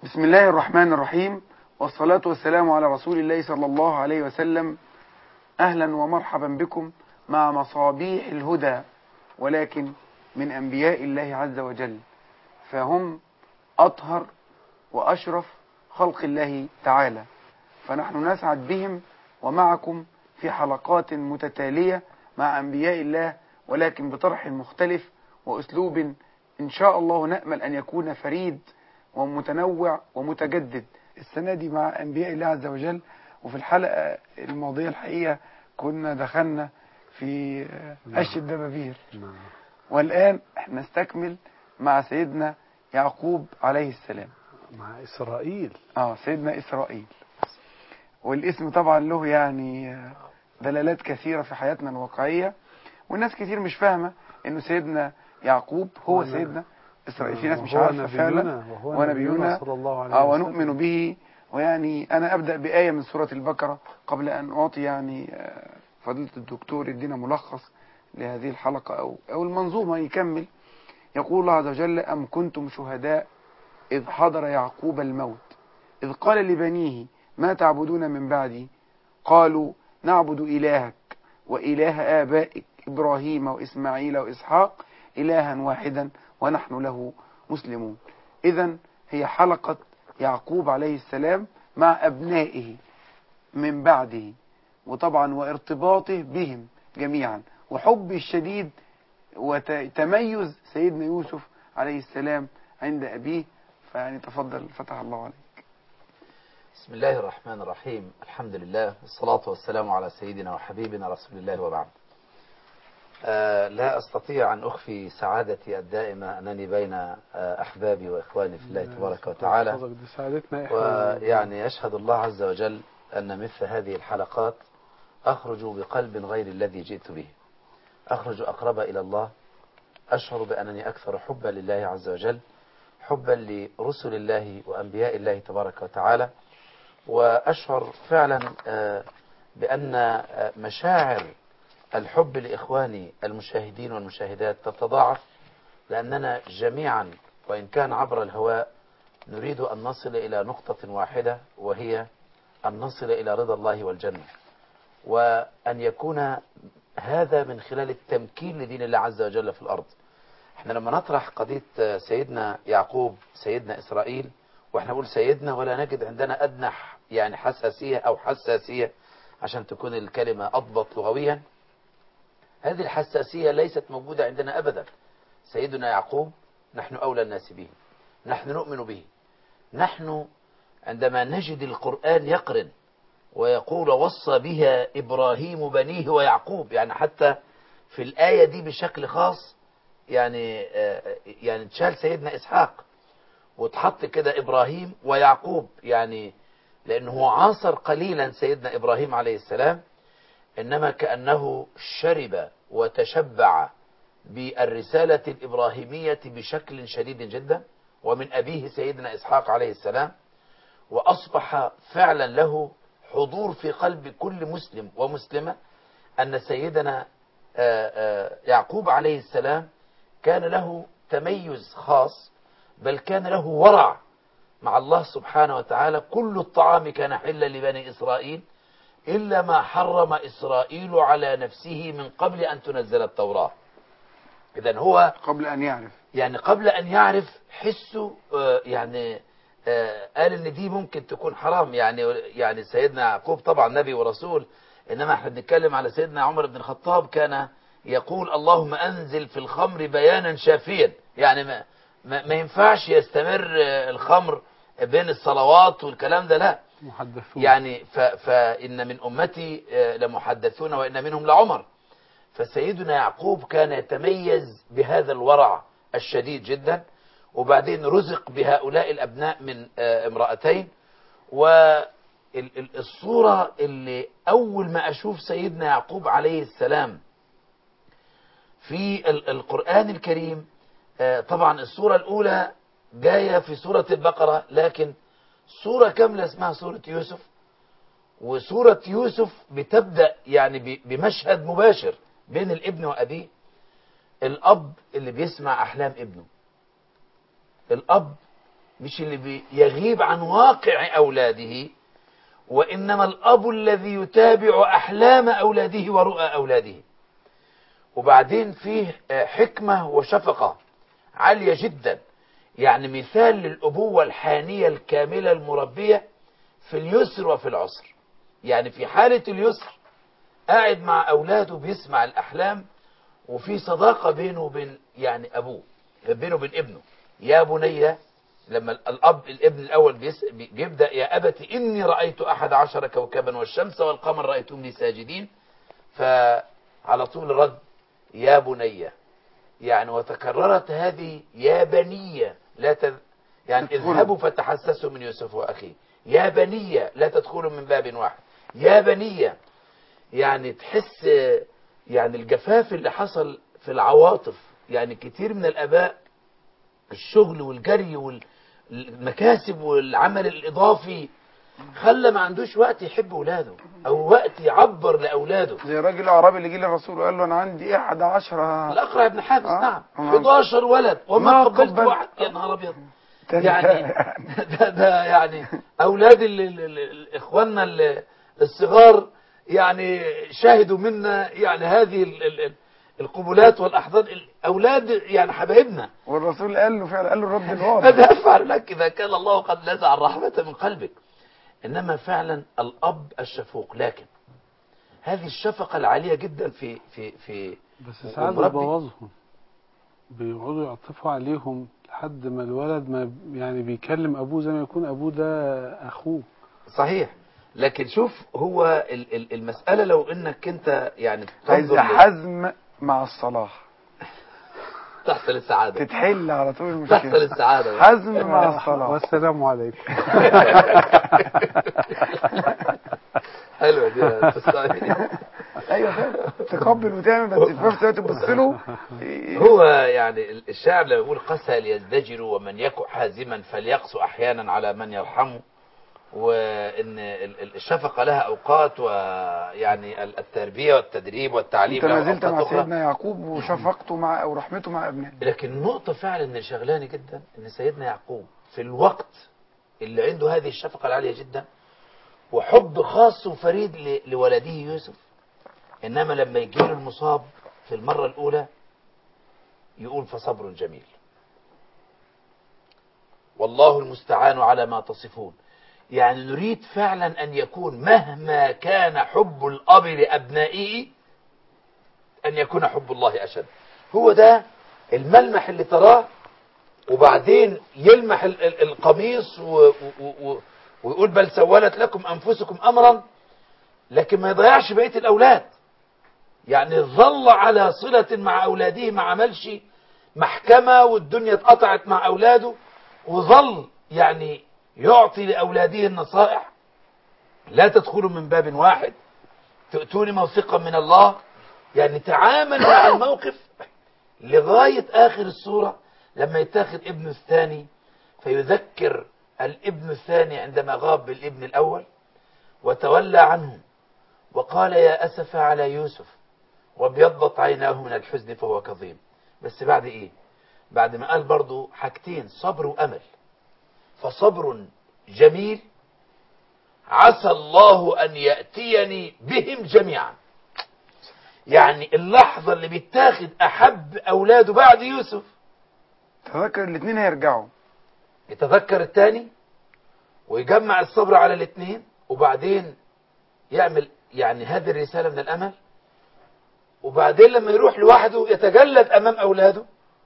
بسم الله الرحمن الرحيم، والصلاة والسلام على رسول الله صلى الله عليه وسلم. أهلا ومرحبا بكم مع مصابيح الهدى، ولكن من أنبياء الله عز وجل، فهم أطهر وأشرف خلق الله تعالى، فنحن نسعد بهم ومعكم في حلقات متتالية مع أنبياء الله، ولكن بطرح مختلف وأسلوب إن شاء الله نأمل أن يكون فريد ومتنوع ومتجدد السنة دي مع أنبياء الله عز وجل. وفي الحلقة الماضية الحقيقة كنا دخلنا في عش الدبابير، والآن نستكمل مع سيدنا يعقوب عليه السلام، مع إسرائيل. سيدنا إسرائيل. والاسم طبعا له يعني دلالات كثيرة في حياتنا الواقعية، والناس كتير مش فاهمة انه سيدنا يعقوب هو سيدنا إسرائيل. في ناس مش عارفة فعلا. ونبينا صلى الله عليه وسلم ونؤمن به. ويعني أنا أبدأ بآية من سورة البقرة قبل أن أعطي يعني فضيلة الدكتور يدينا ملخص لهذه الحلقة أو المنظومة يكمل. يقول الله عز وجل: أم كنتم شهداء إذ حضر يعقوب الموت إذ قال لبنيه ما تعبدون من بعدي قالوا نعبد إلهك وإله آبائك إبراهيم وإسماعيل وإسحاق إلها واحدا ونحن له مسلمون. إذن هي حلقة يعقوب عليه السلام مع أبنائه من بعده، وطبعا وارتباطه بهم جميعا، وحب الشديد وتميز سيدنا يوسف عليه السلام عند أبيه. فيعني تفضل، فتح الله عليك. بسم الله الرحمن الرحيم. الحمد لله والصلاة والسلام على سيدنا وحبيبنا رسول الله، وبعد. لا أستطيع أن أخفي سعادتي الدائمة أنني بين أحبابي وإخواني في الله تبارك وتعالى، ويعني يشهد الله عز وجل أن مثل هذه الحلقات أخرج بقلب غير الذي جئت به، أخرج أقرب إلى الله، أشعر بأنني أكثر حبا لله عز وجل، حبا لرسل الله وأنبياء الله تبارك وتعالى، وأشعر فعلا بأن مشاعر الحب لإخواني المشاهدين والمشاهدات تتضاعف، لأننا جميعا وإن كان عبر الهواء نريد أن نصل إلى نقطة واحدة، وهي أن نصل إلى رضا الله والجنة، وأن يكون هذا من خلال التمكين لدين الله عز وجل في الأرض. احنا لما نطرح قضية سيدنا يعقوب سيدنا إسرائيل، واحنا نقول سيدنا ولا نجد عندنا أدنى يعني حساسية أو حساسية عشان تكون الكلمة أضبط لغويا، هذه الحساسية ليست موجودة عندنا أبدا. سيدنا يعقوب نحن أولى الناس به، نحن نؤمن به. نحن عندما نجد القرآن يقرن ويقول وصى بها إبراهيم بنيه ويعقوب، يعني حتى في الآية دي بشكل خاص يعني تشال سيدنا إسحاق وتحط كده إبراهيم ويعقوب، يعني لأنه عاصر قليلا سيدنا إبراهيم عليه السلام، إنما كأنه شرب وتشبع بالرسالة الإبراهيمية بشكل شديد جدا، ومن أبيه سيدنا إسحاق عليه السلام، وأصبح فعلا له حضور في قلب كل مسلم ومسلمة أن سيدنا يعقوب عليه السلام كان له تميز خاص، بل كان له ورع مع الله سبحانه وتعالى. كل الطعام كان حلا لبني إسرائيل إلا ما حرم إسرائيل على نفسه من قبل أن تنزل التوراة. إذن هو قبل أن يعرف، يعني قبل أن يعرف حسه قال إن دي ممكن تكون حرام. يعني سيدنا يعقوب طبعا نبي ورسول، إنما احنا بنتكلم على سيدنا عمر بن الخطاب، كان يقول اللهم أنزل في الخمر بيانا شافيا، يعني ما ينفعش يستمر الخمر بين الصلوات والكلام ده، لا محدثون. يعني فإن من أمتي لمحدثون وإن منهم لعمر. فسيدنا يعقوب كان يتميز بهذا الورع الشديد جدا، وبعدين رزق بهؤلاء الأبناء من امرأتين. والصورة اللي أول ما أشوف سيدنا يعقوب عليه السلام في القرآن الكريم، طبعا الصورة الأولى جاية في سورة البقرة، لكن سورة كاملة اسمها سورة يوسف. وسورة يوسف بتبدأ يعني بمشهد مباشر بين الابن وأبيه، الأب اللي بيسمع أحلام ابنه، الأب مش اللي يغيب عن واقع أولاده، وإنما الأب الذي يتابع أحلام أولاده ورؤى أولاده. وبعدين فيه حكمة وشفقة عالية جدا، يعني مثال للأبوة الحانية الكاملة المربية في اليسر وفي العسر. يعني في حالة اليسر قاعد مع أولاده بيسمع الأحلام، وفي صداقة بينه وبين يعني أبوه، بينه وبين ابنه. يا بني، لما الابن الأول بيبدأ يا أبت إني رأيت 11 كوكبا والشمس والقمر رأيتهم لي ساجدين، فعلى طول رد يا بني. يعني وتكررت هذه يا بني يعني اذهبوا فتحسسوا من يوسف وأخيه. يا بني لا تدخلوا من باب واحد. يا بني، يعني تحس يعني الجفاف اللي حصل في العواطف. يعني كتير من الآباء الشغل والجري والمكاسب والعمل الإضافي خلى ما عندوش وقت يحب أولاده أو وقت يعبر لأولاده. زي الراجل الأعرابي اللي جه للرسول وقال له أنا عندي 11. الأقرع بن حابس، نعم، 11 ولد وما قبلت واحد. يا نهار أبيض. يعني ده يعني أولاد إخواننا الصغار يعني شاهدوا منا يعني هذه القبلات والأحضان. أولاد يعني حبايبنا. والرسول قال له فعلا، قال له الرد الواضح ماذا أفعل لك إذا كان الله قد نزع الرحمة من قلبك. إنما فعلا الأب الشفوق، لكن هذه الشفقة العالية جدا في بس ساعات بيبوظهم، بيقعدوا يعطفوا عليهم لحد ما الولد ما يعني بيكلم أبوه زي ما يكون أبوه ده أخوه. صحيح. لكن شوف، هو المسألة لو إنك أنت يعني عايز حزم مع الصلاح تحصل السعادة، تتحل على طول المشكلة، تحصل السعادة. حزم مع الصلاح. والسلام عليكم. حلوة دي تستعمل. ايوه فاهم، تقبل وتعمل، بس في نفس الوقت تبص له. هو يعني الشاعر لما يقول قسى ليزدجر ومن يكن حازما فليقسو احيانا على من يرحمه، وان الشفقة لها اوقات، ويعني التربية والتدريب والتعليم انت ما زلت مع سيدنا يعقوب وشفقته مع او رحمته مع ابنائه. لكن النقطة فعلا اللي شغلاني جدا ان سيدنا يعقوب في الوقت اللي عنده هذه الشفقة العالية جدا وحب خاص وفريد لولده يوسف، إنما لما يجيله المصاب في المرة الأولى يقول فصبر جميل والله المستعان على ما تصفون. يعني نريد فعلا أن يكون مهما كان حب الأب لأبنائه أن يكون حب الله أشد. هو ده الملمح اللي تراه. وبعدين يلمح القميص ويقول بل سولت لكم أنفسكم أمرا، لكن ما يضيعش بقية الأولاد. يعني ظل على صلة مع أولاده، ما عملش محكمة والدنيا اتقطعت مع أولاده، وظل يعني يعطي لأولاده النصائح. لا تدخلوا من باب واحد، تؤتوني موثقا من الله. يعني تعامل مع الموقف لغاية آخر السورة، لما يتاخد ابنه الثاني فيذكر الابن الثاني عندما غاب بالابن الأول وتولى عنه وقال يا أسف على يوسف وابيضت عيناه من الحزن فهو كظيم. بس بعد إيه؟ بعد ما قال برضو حاجتين، صبر وأمل. فصبر جميل عسى الله أن يأتيني بهم جميعا. يعني اللحظة اللي بيتاخد أحب أولاده بعد يوسف، تذكر الاثنين هيرجعوا، يتذكر الثاني ويجمع الصبر على الاثنين، وبعدين يعمل يعني هذه الرسالة من الأمل. وبعدين لما يروح لوحده يتجلد أمام أولاده،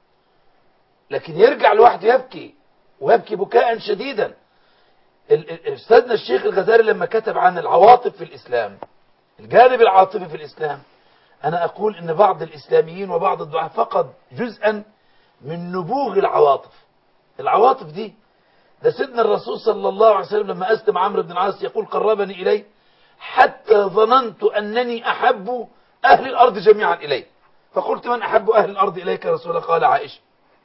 لكن يرجع لوحده يبكي، ويبكي بكاء شديدا. أستاذنا الشيخ الغزالي لما كتب عن العواطف في الإسلام، الجانب العاطفي في الإسلام، أنا أقول إن بعض الإسلاميين وبعض الدعاة فقد جزءا من نبوغ العواطف. العواطف دي، ده سيدنا الرسول صلى الله عليه وسلم لما أسلم عمرو بن العاص يقول قربني إليه حتى ظننت أنني أحب أهل الأرض جميعا إليه، فقلت من أحب أهل الأرض إليك يا رسول الله؟ قال عائشة.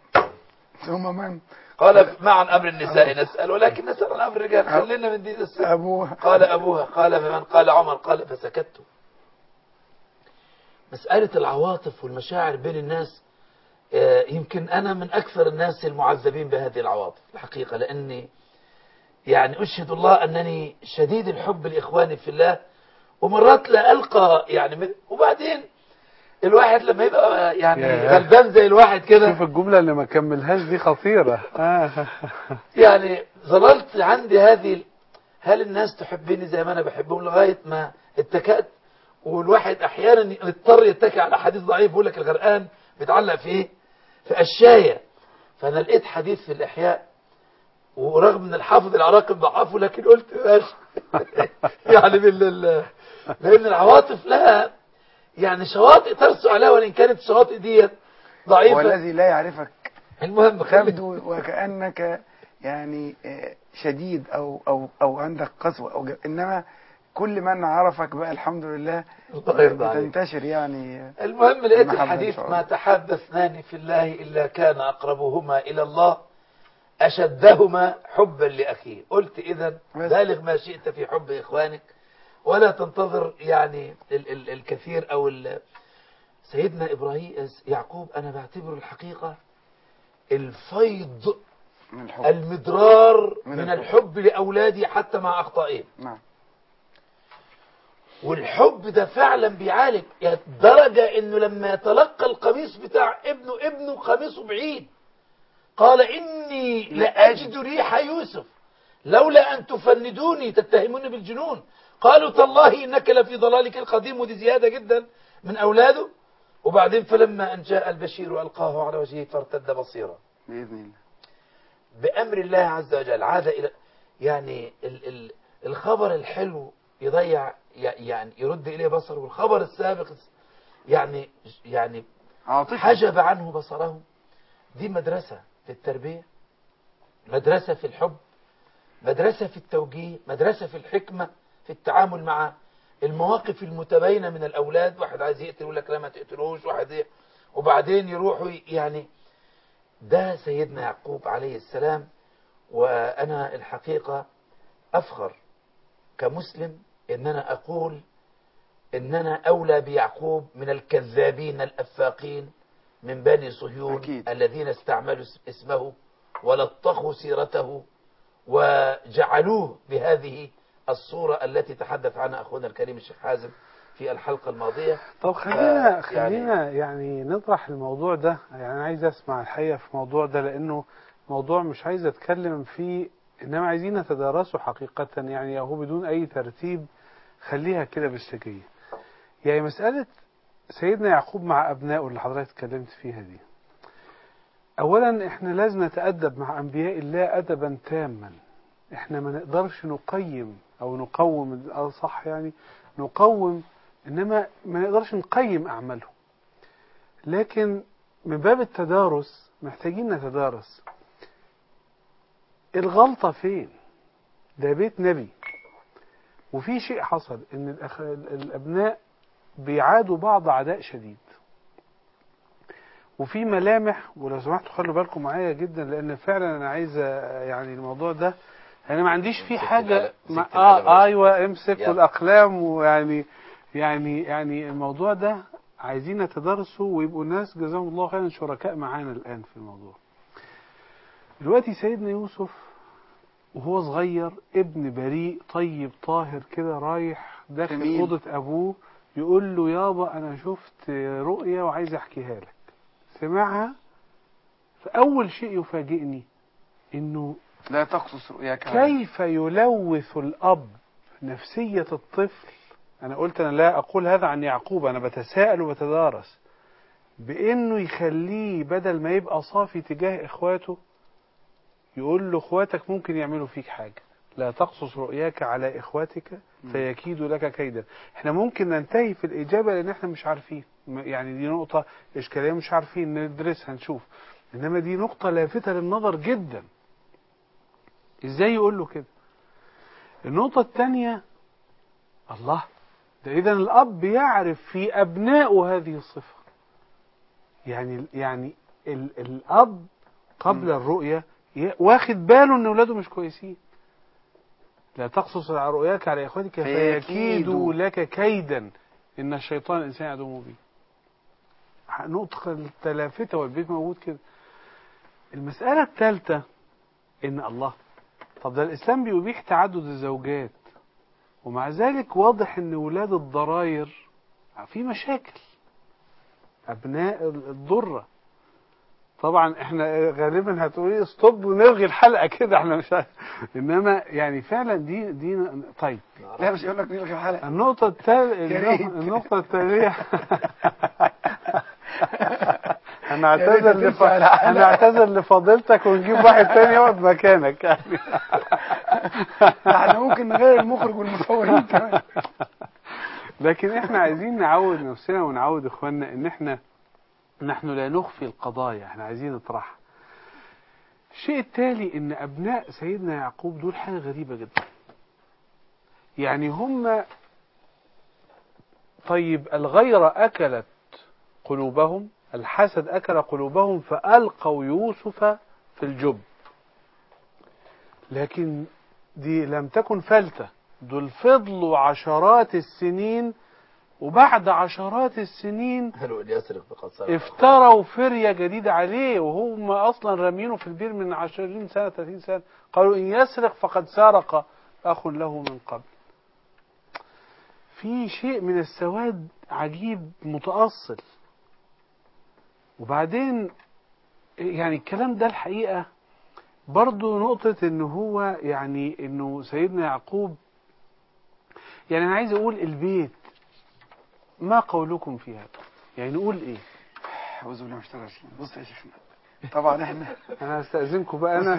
ثم من؟ قال ما عن أمر النساء نسأل، ولكن نسأل عن أمر الرجال، خلينا من دين الست. أبوها. قال أبوها. قال فمن؟ قال عمر. قال فسكت. مسألة العواطف والمشاعر بين الناس يمكن أنا من أكثر الناس المعذبين بهذه العواطف الحقيقة، لأني يعني أشهد الله أنني شديد الحب لإخواني في الله، ومرات لا ألقى يعني وبعدين الواحد لما يبقى يعني غلبان زي الواحد كده. شوف الجملة اللي ما كملهاش دي خطيرة. يعني ظللت عندي هذه، هل الناس تحبني زي ما أنا بحبهم، لغاية ما اتكأت. والواحد أحيانا يضطر يتكئ على حديث ضعيف، يقول لك الغرقان بيتعلق في إيه؟ في قشاية. فأنا لقيت حديث في الإحياء، ورغم ان الحافظ العراقي ضعفه، لكن قلت ماشي. يعني لان العواطف لها يعني شواطئ ترسو عليها، وان كانت الشواطئ دي ضعيفه. والذي لا يعرفك المهم تبدو وكأنك يعني شديد او عندك قسوة انما كل من عرفك بقى الحمد لله بتنتشر يعني. المهم لقيت الحديث: ما تحاب اثنان في الله إلا كان أقربهما إلى الله أشدهما حبا لأخيه. قلت إذن بالغ ما شئت في حب إخوانك، ولا تنتظر يعني الكثير أو سيدنا إبراهيم يعقوب أنا بعتبره الحقيقة الفيض من الحب. المدرار من الحب لأولادي حتى مع أخطائهم. نعم. والحب ده فعلا بيعالج، يعني درجة إنه لما يتلقى القميص بتاع ابنه قميصه بعيد، قال إني لأجد ريح يوسف لولا أن تفندوني تتهموني بالجنون. قالوا تالله إنك لفي ضلالك القديم، ودي زيادة جدا من أولاده. وبعدين فلما أن جاء البشير ألقاه على وجهه فارتد بصيرا بإذن الله بأمر الله عز وجل. عاد إلى يعني الخبر الحلو يضيع يعني يرد إليه بصره، والخبر السابق يعني حجب عنه بصره. دي مدرسة في التربية، مدرسة في الحب، مدرسة في التوجيه، مدرسة في الحكمة في التعامل مع المواقف المتباينة من الأولاد. واحد عايز يقتل يقول لك لا ما تقتلوش، واحد وبعدين يروحوا يعني. ده سيدنا يعقوب عليه السلام. وأنا الحقيقة أفخر كمسلم إن أنا أقول إننا أولى بيعقوب من الكذابين الأفاقين من بني صهيون أكيد. الذين استعملوا اسمه ولطخوا سيرته وجعلوه بهذه الصورة التي تحدث عنها أخونا الكريم الشيخ حازم في الحلقة الماضية. طب خلينا يعني نطرح الموضوع ده. يعني أنا عايز أسمع الحقيقة في الموضوع ده، لأنه موضوع مش عايز أتكلم فيه، إنما عايزين نتدارسه حقيقة، يعني هو بدون أي ترتيب، خليها كده بالسجية. يعني مسألة سيدنا يعقوب مع أبنائه اللي حضرتك اتكلمت فيها دي، أولا إحنا لازم نتأدب مع أنبياء الله أدبا تاما. إحنا ما نقدرش نقيم أو نقوم، صح يعني نقوم، إنما ما نقدرش نقيم أعمالهم. لكن من باب التدارس محتاجين نتدارس الغلطة فين. ده بيت نبي، وفي شيء حصل إن الأبناء بيعادوا بعض عداء شديد، وفي ملامح. ولو سمحتوا خلوا بالكم معايا جدا، لأن فعلا أنا عايز يعني الموضوع ده أنا ما عنديش فيه حاجة أيوة امسك والأقلام. ويعني يعني الموضوع ده عايزين نتدرسه، ويبقوا الناس جزاهم الله خيرا شركاء معانا الآن في الموضوع. دلوقتي سيدنا يوسف وهو صغير ابن بريء طيب طاهر كده، رايح داخل أوضة أبوه يقول له يابا أنا شفت رؤية وعايز أحكيها لك. سمعها، فأول شيء يفاجئني إنه لا تقصص رؤياك. كيف يلوث الأب نفسية الطفل. أنا قلت أنا لا أقول هذا عن يعقوب، أنا بتساءل وبتدارس، بإنه يخليه بدل ما يبقى صافي تجاه إخواته يقول له إخواتك ممكن يعملوا فيك حاجة، لا تقصص رؤياك على إخواتك فيكيدوا لك كيدا. احنا ممكن ننتهي في الإجابة لأن احنا مش عارفين، يعني دي نقطة إشكالية مش عارفين ندرسها نشوف، إنما دي نقطة لافتة للنظر جدا. إزاي يقول له كده؟ النقطة الثانية، الله، ده إذن الأب يعرف في أبنائه هذه الصفة. يعني الأب قبل الرؤية واخد باله ان اولاده مش كويسين. لا تقصص رؤياك على اخواتك فيكيدوا لك كيدا ان الشيطان الانسان عدو مبين. نقطة التلافتة والبيت موجود كده. المسألة الثالثة إن الله، طب ده الإسلام بيبيح تعدد الزوجات، ومع ذلك واضح إن ولاد الضراير في مشاكل، أبناء الضرة. طبعا احنا غالبا هتقولي ستوب ونلغي الحلقة كده، احنا مش انما يعني فعلا دي طيب. لا مش يقول لك نلغي الحلقة. النقطة التالية هنعتذر لفضيلتك ونجيب واحد تاني يقعد مكانك يعني. احنا ممكن نغير المخرج والمصورين كمان. لكن احنا عايزين نعود نفسنا ونعود اخواننا ان نحن لا نخفي القضايا، احنا عايزين نطرحها. الشيء التالي ان ابناء سيدنا يعقوب دول حاجة غريبة جدا. يعني هم طيب الغيرة اكلت قلوبهم، الحسد اكل قلوبهم فالقوا يوسف في الجب. لكن دي لم تكن فلتة، دول فضلوا عشرات السنين، وبعد عشرات السنين افتروا فرية جديدة عليه، وهم أصلا رامينه في البير من 20 سنة 30 سنة. قالوا إن يسرق فقد سرق أخ له من قبل. في شيء من السواد عجيب متأصل. وبعدين يعني الكلام ده الحقيقة برضو نقطة إنه هو يعني إنه سيدنا يعقوب، يعني أنا عايز أقول البيت ما قولكم في هذا؟ يعني نقول ايه؟ أعوذ بالله من الشيطان الرجيم. بص يا شيخنا، طبعا احنا انا هستأذنكم بقى انا.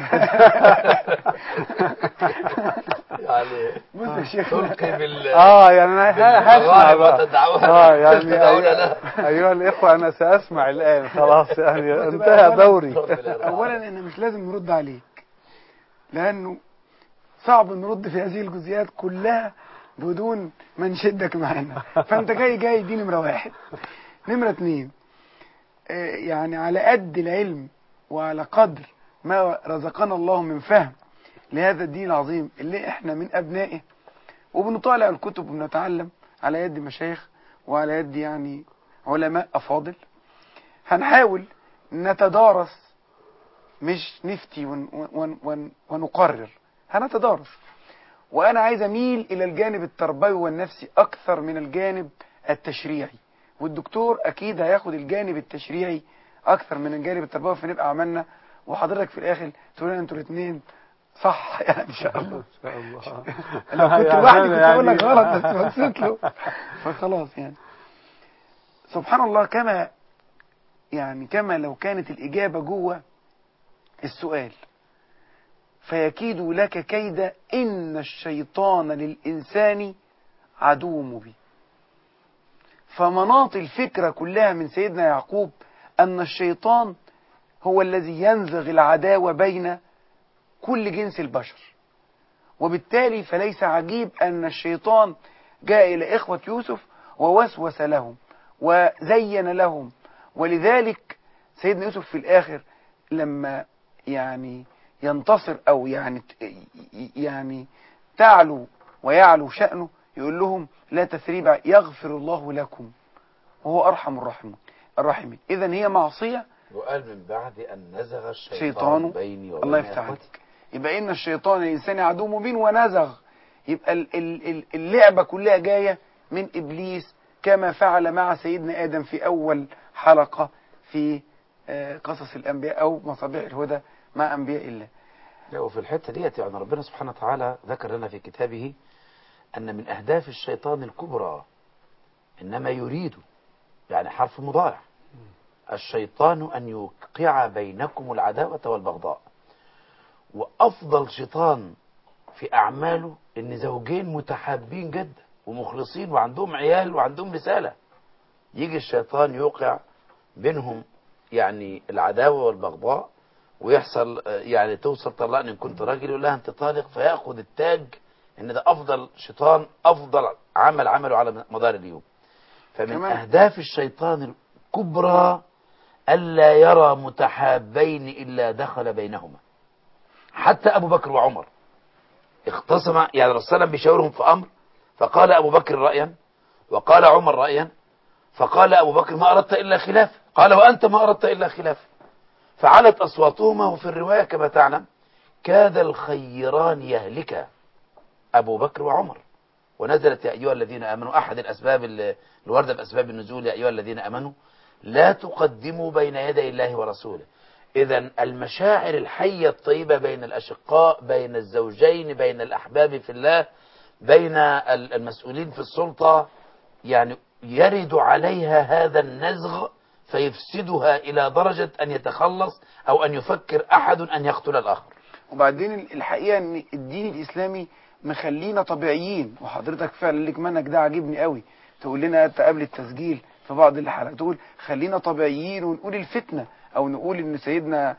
يعني بص يا شيخنا تلقي يعني انا هسمع بقى. يعني ايها الاخوة انا سأسمع الان خلاص، يعني انتهى دوري. اولا احنا مش لازم نرد عليك، لانه صعب نرد في هذه الجزئيات كلها بدون ما نشدك معانا. فانت جاي دي نمرة 1. نمرة 2، يعني على قد العلم وعلى قدر ما رزقنا الله من فهم لهذا الدين العظيم اللي احنا من ابنائه، وبنطالع الكتب وبنتعلم على يد مشايخ وعلى يد يعني علماء افاضل، هنحاول نتدارس، مش نفتي ونقرر، هنتدارس. وأنا عايز أميل إلى الجانب التربوي والنفسي أكثر من الجانب التشريعي، والدكتور أكيد هياخد الجانب التشريعي أكثر من الجانب التربوي، فنبقى عملنا. وحضرتك في الآخر تقول أنتوا الاثنين صح يعني إن شاء الله. إن شاء الله. لو كنت لوحدي كنت أقول لك غلط، بس بصيت له فخلاص. يعني سبحان الله، كما لو كانت الإجابة جوه السؤال. فيكيد لك كيدا إن الشيطان للإنسان عدو مبين. فمناط الفكرة كلها من سيدنا يعقوب أن الشيطان هو الذي ينزغ العداوة بين كل جنس البشر، وبالتالي فليس عجيب أن الشيطان جاء إلى إخوة يوسف ووسوس لهم وزين لهم. ولذلك سيدنا يوسف في الآخر لما يعني ينتصر أو يعني تعلو ويعلو شأنه، يقول لهم لا تثريب، يغفر الله لكم وهو أرحم الراحمين. إذن هي معصية، وقال من بعد أن نزغ الشيطان بيني وبين الله يفتح عليك. يبقى إن الشيطان الإنسان عدو مبين ونزغ، يبقى اللعبة كلها جاية من إبليس، كما فعل مع سيدنا آدم في أول حلقة في قصص الأنبياء أو مصابيح الهدى مع أنبياء الله. وفي الحتة ديت يعني ربنا سبحانه وتعالى ذكر لنا في كتابه أن من أهداف الشيطان الكبرى إنما يريد، يعني حرف مضارع، الشيطان أن يوقع بينكم العداوة والبغضاء. وأفضل شيطان في أعماله إن زوجين متحابين جدا ومخلصين وعندهم عيال وعندهم رسالة، يجي الشيطان يوقع بينهم يعني العداوة والبغضاء، ويحصل يعني توصل طلقني إن كنت راجل، يقول لها أنت طالق، فيأخذ التاج إن ده أفضل شيطان، أفضل عمله على مدار اليوم. فمن أهداف الشيطان الكبرى ألا يرى متحابين إلا دخل بينهما. حتى أبو بكر وعمر اختصم، يعني الرسول صلى الله عليه وسلم بيشاورهم في أمر، فقال أبو بكر رأيا وقال عمر رأيا، فقال أبو بكر ما أردت إلا خلافه، قال وأنت ما أردت إلا خلافه. فعلت أصواتهما، وفي الرواية كما تعلم كاد الخيران يهلكا، أبو بكر وعمر. ونزلت يا أيها الذين آمنوا، أحد الأسباب الواردة بأسباب النزول، يا أيها الذين آمنوا لا تقدموا بين يدي الله ورسوله. إذا المشاعر الحية الطيبة بين الأشقاء، بين الزوجين، بين الأحباب في الله، بين المسؤولين في السلطة، يعني يرد عليها هذا النزغ فيفسدها إلى درجة أن يتخلص أو أن يفكر أحد أن يقتل الآخر. وبعدين الحقيقة ان الدين الاسلامي مخلينا طبيعيين، وحضرتك فعلا لك منك ده عاجبني قوي، تقول لنا قبل التسجيل في بعض الحلقات تقول خلينا طبيعيين ونقول الفتنة، او نقول ان سيدنا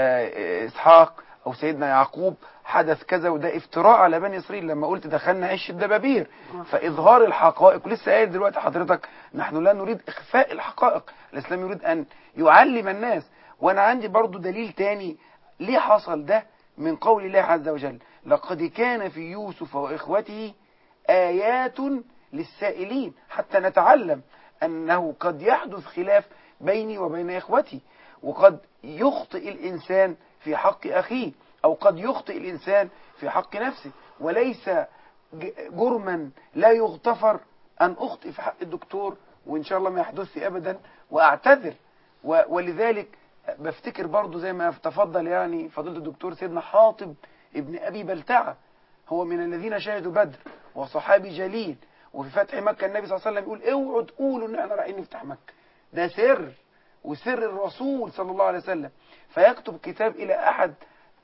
اسحاق او سيدنا يعقوب حدث كذا، وده افتراء على بني اسرائيل لما قلت دخلنا عش الدبابير. فاظهار الحقائق، ولسه قايل دلوقتي حضرتك نحن لا نريد اخفاء الحقائق، الاسلام يريد ان يعلم الناس. وانا عندي برضو دليل تاني ليه حصل ده من قول الله عز وجل: لقد كان في يوسف وإخوته آيات للسائلين، حتى نتعلم أنه قد يحدث خلاف بيني وبين إخوتي، وقد يخطئ الإنسان في حق أخيه، أو قد يخطئ الإنسان في حق نفسه، وليس جرما لا يغتفر أن أخطئ في حق الدكتور، وإن شاء الله ما يحدث أبدا وأعتذر. ولذلك بفتكر برضو زي ما تفضل يعني فضيلة الدكتور سيدنا حاطب ابن أبي بلتعة، هو من الذين شهدوا بدر وصحابي جليل، وفي فتح مكة النبي صلى الله عليه وسلم يقول اوعوا تقولوا ان احنا رايحين نفتح مكة، ده سر وسر الرسول صلى الله عليه وسلم. فيكتب كتاب إلى أحد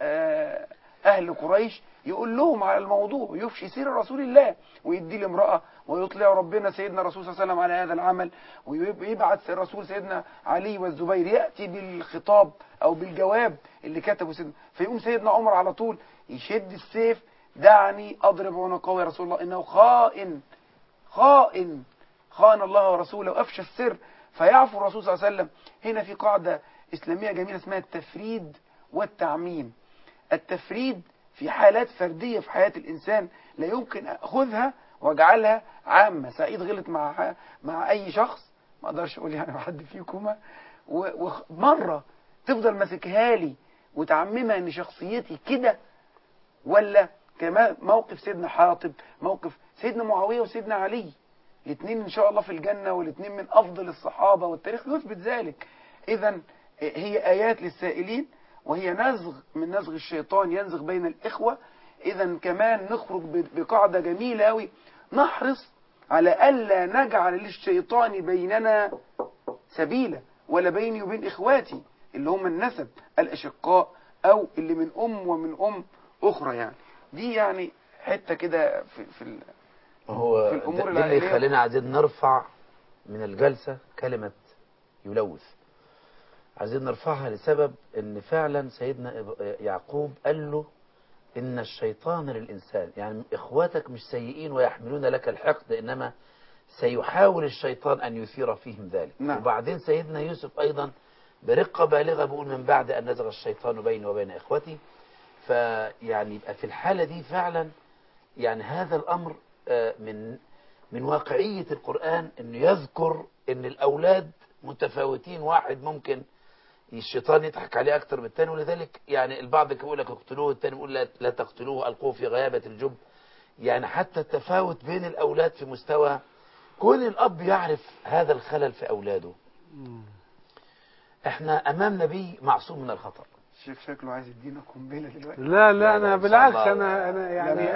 أهل قريش يقول لهم على الموضوع، يفشي سير رسول الله، ويدي لامرأة ويطلع ربنا سيدنا الرسول صلى الله عليه وسلم على هذا العمل، ويبعث الرسول سيدنا علي والزبير يأتي بالخطاب أو بالجواب اللي كتبه سيدنا، فيقوم سيدنا عمر على طول يشد السيف: دعني أضرب عنقه يا رسول الله، إنه خائن خان الله ورسوله وأفشى السر. فيعفو الرسول صلى الله عليه وسلم. هنا في قاعدة إسلامية جميلة اسمها التفريد والتعميم. التفريد في حالات فردية في حياة الإنسان لا يمكن أخذها واجعلها عامة. سعيد غلط مع أي شخص، ما أقدرش أقول يعني حد فيكما، ومرة تفضل ماسكها لي وتعممها إن شخصيتي كده، ولا كما موقف سيدنا حاطب، موقف سيدنا معاوية وسيدنا علي، الاثنين إن شاء الله في الجنة، والاثنين من أفضل الصحابة، والتاريخ يثبت ذلك. إذن هي آيات للسائلين، وهي نزغ من نزغ الشيطان ينزغ بين الإخوة. إذن كمان نخرج بقاعدة جميلة أوي، نحرص على ألا نجعل للشيطان بيننا سبيلا، ولا بيني وبين إخواتي اللي هم النسب الأشقاء، أو اللي من أم ومن أخرى. يعني دي يعني حتة كده في الأمور العائلية. اللي خلينا عايزين نرفع من الجلسة كلمة يلوث، عايزين نرفعها لسبب ان فعلا سيدنا يعقوب قال له ان الشيطان للإنسان، يعني اخواتك مش سيئين ويحملون لك الحقد، انما سيحاول الشيطان ان يثير فيهم ذلك. نعم. وبعدين سيدنا يوسف ايضا برقة بالغة بيقول من بعد ان نزغ الشيطان بيني وبين اخوتي. فيعني يبقى في الحالة دي فعلا يعني هذا الامر من واقعية القرآن انه يذكر ان الاولاد متفاوتين، واحد ممكن الشيطان يضحك عليه اكتر من الثاني، ولذلك يعني البعض يقول لك اقتلوه، الثاني يقول لا تقتلوه القوه في غيابة الجب. يعني حتى التفاوت بين الاولاد في مستوى، كون الاب يعرف هذا الخلل في اولاده. احنا امام نبي معصوم من الخطأ. الشيخ شكله عايز يدينا قنبله دلوقتي. لا انا بالعكس، انا يعني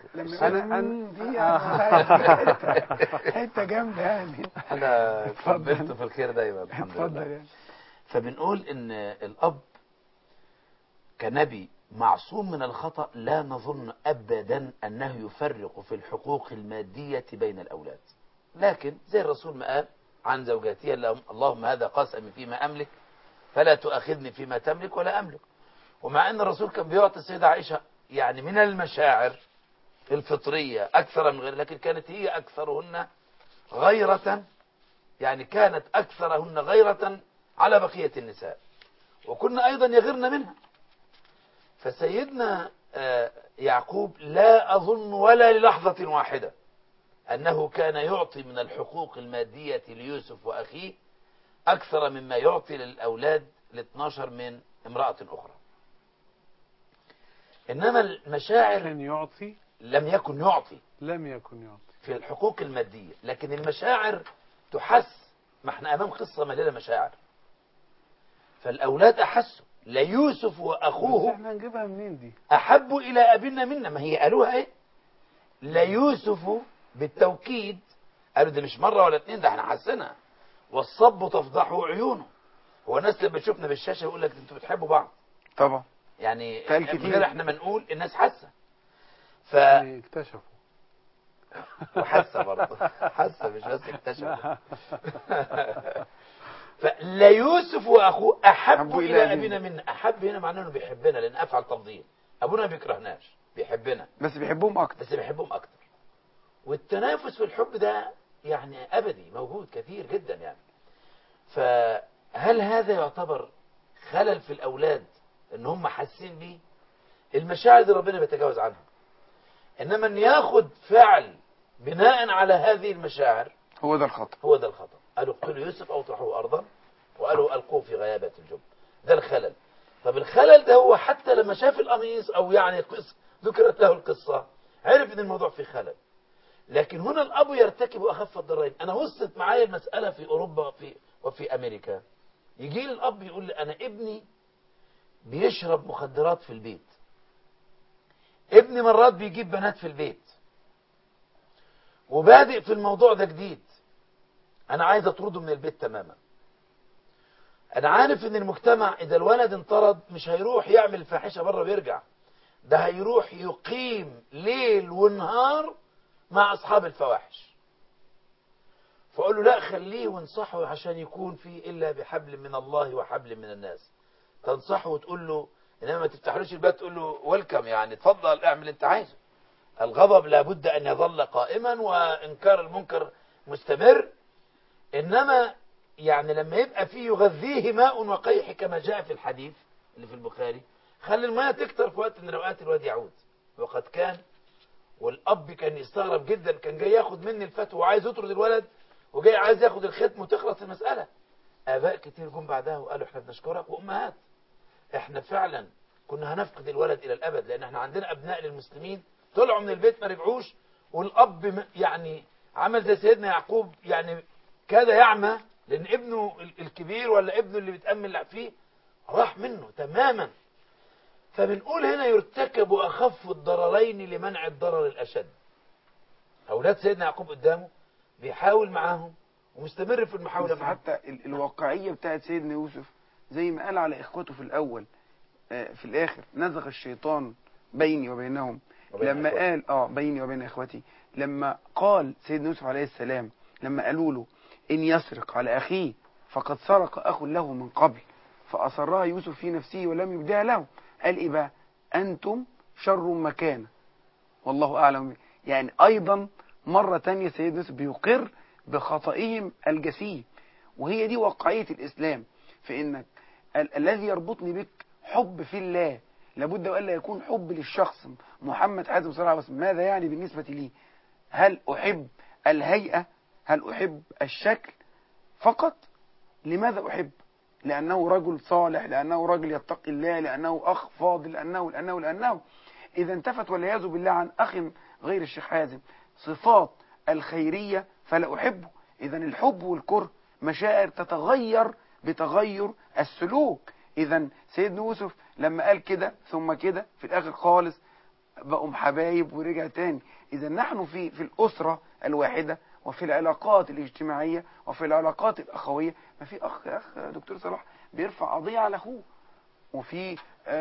حته جامده يعني. انا قبلته في الخير دايما الحمد لله. يعني. فبنقول ان الاب كنبي معصوم من الخطأ، لا نظن ابدا انه يفرق في الحقوق المادية بين الاولاد، لكن زي الرسول ما قال عن زوجاته: اللهم هذا قسم فيما املك فلا تؤاخذني فيما تملك ولا املك. ومع ان الرسول كان بيعطي السيدة عائشة يعني من المشاعر الفطرية اكثر من غير، لكن كانت هي اكثرهن غيرة، يعني كانت اكثرهن غيرة على بقية النساء، وكنا ايضا يغرن منها. فسيدنا يعقوب لا اظن ولا للحظة واحدة انه كان يعطي من الحقوق المادية ليوسف واخيه أكثر مما يعطي للأولاد ال12 من امرأة أخرى. إنما المشاعر كان يعطي، لم يكن يعطي في الحقوق المادية، لكن المشاعر تحس. ما احنا أمام قصة مليانة مشاعر، فالأولاد أحسوا. ليوسف وأخوه احنا نجيبها منين دي؟ أحبوا إلى أبينا منا، ما هي قالوها إيه؟ ليوسف بالتوكيد، قالوا ده مش مرة ولا اتنين، ده احنا حسنا. والصب تفضحه عيونه. هو الناس لما تشوفنا بالشاشة يقول لك انتوا بتحبوا بعض طبعا. يعني، قال من كتير. غير احنا ما نقول الناس حاسة. يعني اكتشفوا وحاسة برضه، حاسة مش بس اكتشفوا. فليوسف واخوه احبوا الى ابينا منا. احب هنا معناه انه بيحبنا، لان افعل تفضيل. ابونا ما بيكرهناش، بيحبنا، بس بيحبهم اكتر. والتنافس في الحب ده يعني ابدي موجود كثير جدا يعني. فهل هذا يعتبر خلل في الاولاد ان هم حاسين بيه؟ المشاعر دي ربنا بيتجاوز عنها، انما ان ياخد فعل بناء على هذه المشاعر هو ده الخطأ. قالوا اقتلوا يوسف او اطرحوه ارضا، وقالوا القوه في غيابات الجب. ده الخلل. طب الخلل ده هو حتى لما شاف القميص او يعني ذكرت له القصه عرف ان الموضوع فيه خلل. لكن هنا الاب يرتكب اخف الضررين. انا وصلت معايا المساله في اوروبا وفي امريكا. يجي لي الاب يقول لي انا ابني بيشرب مخدرات في البيت، ابني مرات بيجيب بنات في البيت، وبادئ في الموضوع ده جديد، انا عايز اطرده من البيت تماما. انا عارف ان المجتمع اذا الولد انطرد مش هيروح يعمل فاحشه بره ويرجع، ده هيروح يقيم ليل ونهار مع اصحاب الفواحش. فاقول له لا، خليه وانصحه عشان يكون في الا بحبل من الله وحبل من الناس. تنصحه وتقول له، انما ما تفتحلوش الباب تقول له ويلكم، يعني اتفضل اعمل اللي انت عايزه. الغضب لابد ان يظل قائما، وانكار المنكر مستمر. انما يعني لما يبقى فيه يغذيه ماء وقيح كما جاء في الحديث اللي في البخاري، خلي الماء تكتر في وقت من الاوقات الواد يعود. وقد كان، والاب كان يستغرب جدا، كان جاي ياخد مني الفتوى وعايز يطرد الولد، وجاي عايز ياخد الختم وتخلص المساله. اباء كتير جم بعدها وقالوا احنا بنشكرك، وامهات احنا فعلا كنا هنفقد الولد الى الابد، لان احنا عندنا ابناء للمسلمين طلعوا من البيت ما رجعوش، والاب يعني عمل زي سيدنا يعقوب، يعني كاد يعمى، لان ابنه الكبير ولا ابنه اللي بيتامل فيه راح منه تماما. فبنقول هنا يرتكب اخف الضررين لمنع الضرر الاشد. اولاد سيدنا يعقوب قدامه بيحاول معاهم ومستمر في المحاوله بس معاهم. حتى الواقعيه بتاعت سيدنا يوسف زي ما قال على اخوته في الاول، في الاخر نزغ الشيطان بيني وبينهم. لما قال بيني وبين اخوتي، لما قال سيدنا يوسف عليه السلام لما قالوا له ان يسرق على اخيه فقد سرق اخ له من قبل فاصرها يوسف في نفسه ولم يبدها له، قال ايه بقى؟ انتم شر مكانه والله اعلم. يعني ايضا مره تانية سيدنا يوسف بيقر بخطئهم الجسيم. وهي دي واقعيه الاسلام، في انك الذي يربطني بك حب في الله، لابد والا يكون حب للشخص محمد حازم صلى الله عليه وسلم. ماذا يعني بالنسبه لي؟ هل احب الهيئه؟ هل احب الشكل فقط؟ لماذا احب؟ لانه رجل صالح، لانه رجل يتقي الله، لانه اخ فاضل، لانه اذا انتفت والعياذ بالله عن اخ غير الشيخ حازم صفات الخيريه فلا احبه. اذا الحب والكره مشاعر تتغير بتغير السلوك. اذا سيدنا يوسف لما قال كده ثم كده في الاخر خالص بقوا حبايب ورجع تاني. اذا نحن في الاسره الواحده وفي العلاقات الاجتماعيه وفي العلاقات الاخويه، ما في اخ دكتور صلاح بيرفع قضيه على اخوه، وفي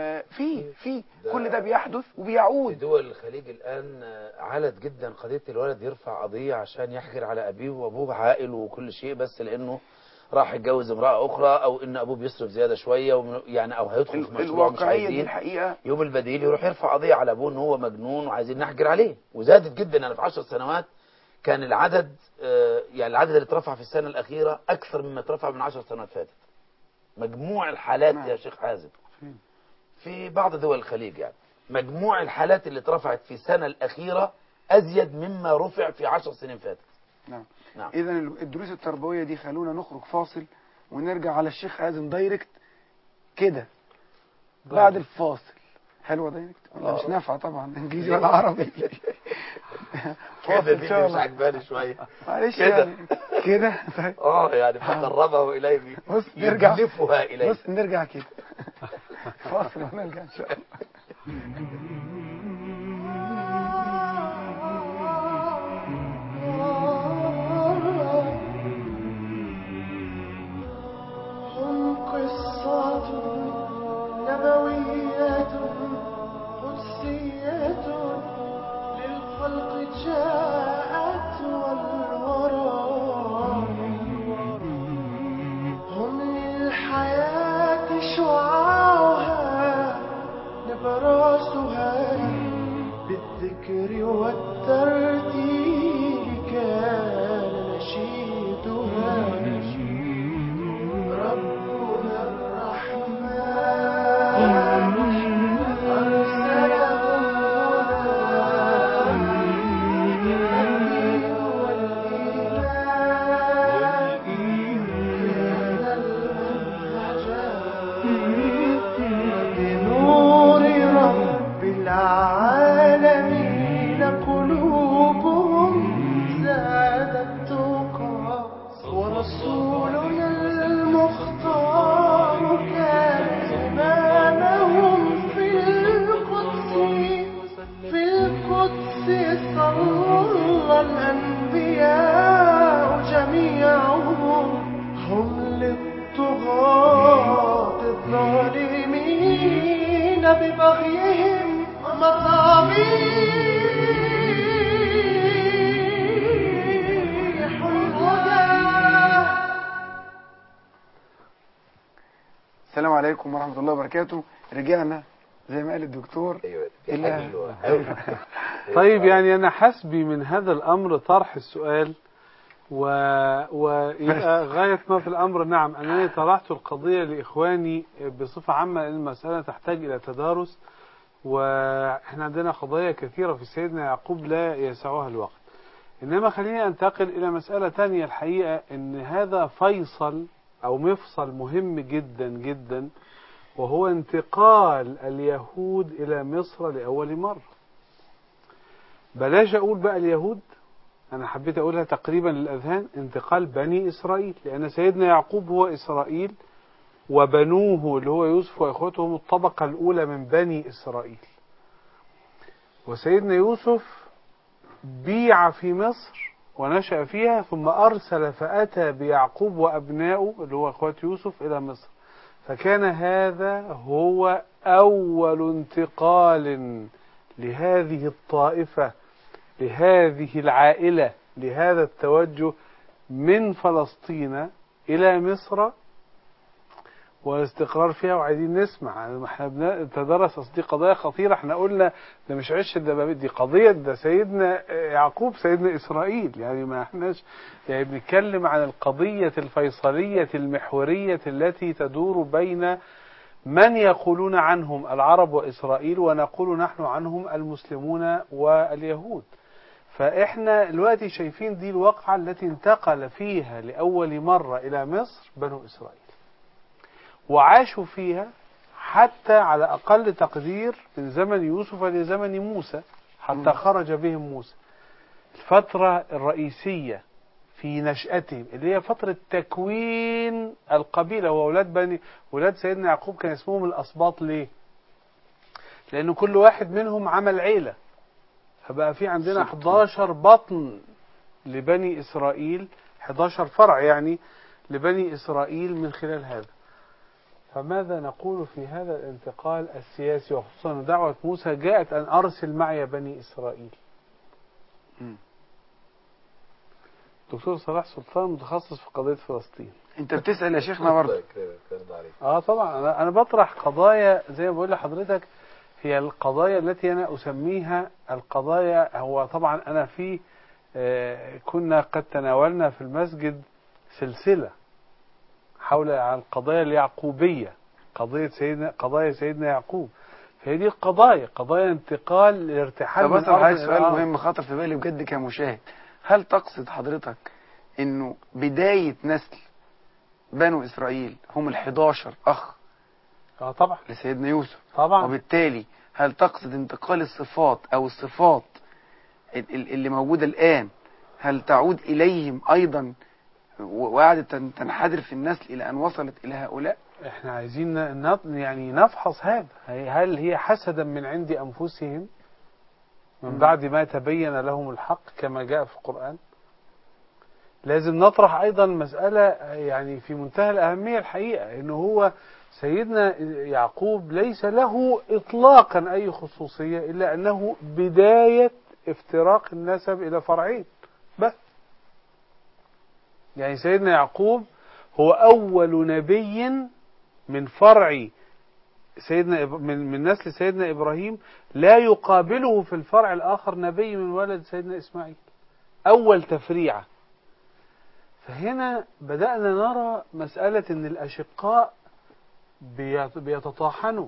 في كل ده بيحدث وبيعود. في دول الخليج الآن علت جدا قضية الولد يرفع قضية عشان يحجر على أبيه، وأبوه عاقل وكل شيء، بس لأنه راح يتجوز امرأة أخرى، أو إن أبوه بيصرف زيادة شوية، يعني أو هيدخل في مشروع مش عايزين. الحقيقة يوم البديل يروح يرفع قضية على أبوه إن هو مجنون وعايزين نحجر عليه. وزادت جدا. أنا في 10 سنوات كان العدد يعني العدد اللي اترفع في السنة الأخيرة أكثر مما اترفع من 10 سنوات فاتت. مجموع الحالات يا شيخ حازم في بعض دول الخليج، يعني مجموع الحالات اللي اترفعت في السنة الأخيرة أزيد مما رفع في 10 سنين فاتت. نعم. إذا الدروس التربوية دي خلونا نخرج فاصل، ونرجع على الشيخ حازم دايركت كده بعد الفاصل. حلوة دايركت ولا مش نافعة طبعا انجليزي ولا عربي؟ كده دي مش عجباني شوية معلش يعني كده طيب. يعني فقربه إليه بص نرجع يدلفها إليه. بص نرجع كده فاصل ونرجع إن شاء الله. هم قصات نبوية قدسية للخلق جاءت والورى، هم للحياة شعاعها نبراسها، بالذكر والترتيل كان نشيدها. ربنا الرحمن أرسلهم هدى، الدين والإيمان كان المنهجا، وبنور رب العالمين قلوبهم زادت تقى. ورسولنا المختار كان إمامهم في القدس صلى الأنبياء جميعهم، هم للطغاة الظالمين ببغيهم مصابيح الهدى. السلام عليكم ورحمة الله وبركاته. رجعنا زي ما قال الدكتور. طيب يعني أنا حسبي من هذا الأمر طرح السؤال ويبقى غاية ما في الأمر نعم أنني طرحت القضية لإخواني بصفة عامة، لأن المسألة تحتاج إلى تدارس، وإحنا عندنا قضايا كثيرة في سيدنا يعقوب لا يسعها الوقت. إنما خليني أنتقل إلى مسألة تانية. الحقيقة أن هذا فيصل أو مفصل مهم جدا جدا، وهو انتقال اليهود إلى مصر لأول مرة. بلاش أقول بقى اليهود، أنا حبيت أقولها تقريبا للأذهان، انتقال بني إسرائيل، لأن سيدنا يعقوب هو إسرائيل، وبنوه اللي هو يوسف وإخوته هم الطبقة الأولى من بني إسرائيل. وسيدنا يوسف بيع في مصر ونشأ فيها، ثم أرسل فأتى بيعقوب وأبنائه اللي هو أخوات يوسف إلى مصر. فكان هذا هو أول انتقال لهذه الطائفة، لهذه العائلة، لهذا التوجه من فلسطين إلى مصر والاستقرار فيها. وعايزين نسمع، احنا بنتدرس، اصل دي قضايا خطيرة. احنا قلنا ده مش عش الدبابات، دي قضية ده سيدنا يعقوب سيدنا إسرائيل، يعني ما احناش يعني بنتكلم عن القضية الفيصلية المحورية التي تدور بين من يقولون عنهم العرب وإسرائيل، ونقول نحن عنهم المسلمون واليهود. فإحنا دلوقتي شايفين دي الواقعة التي انتقل فيها لأول مرة إلى مصر بنو إسرائيل، وعاشوا فيها حتى على أقل تقدير من زمن يوسف لزمن موسى، حتى خرج بهم موسى. الفترة الرئيسية في نشأتهم اللي هي فترة تكوين القبيلة، وأولاد سيدنا يعقوب كان اسمهم الأسباط. ليه؟ لأن كل واحد منهم عمل عيلة، فبقى في عندنا 11 بطن لبني إسرائيل، 11 فرع يعني لبني إسرائيل من خلال هذا. فماذا نقول في هذا الانتقال السياسي، وخصوصا دعوة موسى جاءت أن أرسل معي بني إسرائيل؟ دكتور صلاح سلطان متخصص في قضية فلسطين. انت بتسأل يا شيخنا برضه؟ طبعا أنا بطرح قضايا زي ما بقول لحضرتك، هي القضايا التي أنا أسميها القضايا. هو طبعا أنا في كنا قد تناولنا في المسجد سلسلة حول القضايا اليعقوبية، قضايا سيدنا يعقوب. فهي دي قضايا انتقال الارتحال من أرض. سؤال مهم خاطر في بالي بجد كمشاهد، هل تقصد حضرتك انه بداية نسل بنو إسرائيل هم ال11 أخ طبعا لسيدنا يوسف طبعا. وبالتالي هل تقصد انتقال الصفات أو الصفات اللي موجودة الآن هل تعود إليهم أيضا وقعدت تنحدر في النسل إلى أن وصلت إلى هؤلاء؟ احنا عايزين يعني نفحص هذا، هل هي حسدا من عند أنفسهم من بعد ما تبين لهم الحق كما جاء في القرآن؟ لازم نطرح أيضا مسألة يعني في منتهى الأهمية الحقيقة، إنه هو سيدنا يعقوب ليس له إطلاقا أي خصوصية إلا أنه بداية افتراق النسب إلى فرعين بس. يعني سيدنا يعقوب هو أول نبي من فرع سيدنا من نسل سيدنا إبراهيم لا يقابله في الفرع الآخر نبي من ولد سيدنا إسماعيل، أول تفريعة. فهنا بدأنا نرى مسألة أن الأشقاء بيتطاحنوا،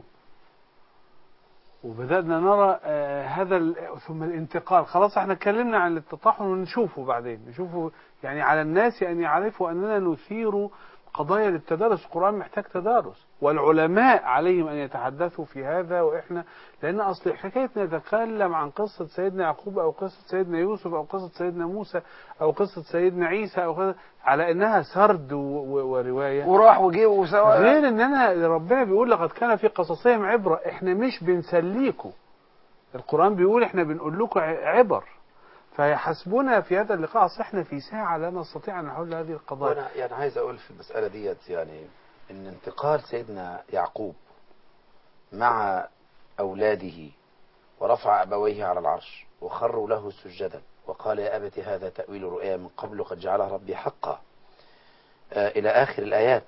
وبدأنا نرى هذا ثم الانتقال. خلاص احنا اتكلمنا عن التطاحن ونشوفه بعدين، نشوفه يعني على الناس أن يعرفوا أننا نثير قضايا للتدارس. القرآن محتاج تدارس، والعلماء عليهم أن يتحدثوا في هذا. وإحنا لأن أصل حكاية نتكلم عن قصة سيدنا يعقوب أو قصة سيدنا يوسف أو قصة سيدنا موسى أو قصة سيدنا عيسى أو على إنها سرد ورواية وراح وجيه وسوى، غير إننا ربنا بيقول لقد كان في قصصهم عبرة. إحنا مش بنسليكوا، القرآن بيقول إحنا بنقول لكم عبر. فيحسبنا في هذا اللقاء احنا في ساعة لا نستطيع أن نحل هذه القضايا. وأنا يعني عايز أقول في المسألة ديت يعني إن انتقال سيدنا يعقوب مع أولاده ورفع أبويه على العرش وخروا له سجدا وقال يا أبت هذا تأويل رؤيا من قبل قد جعلها ربي حقا إلى آخر الآيات.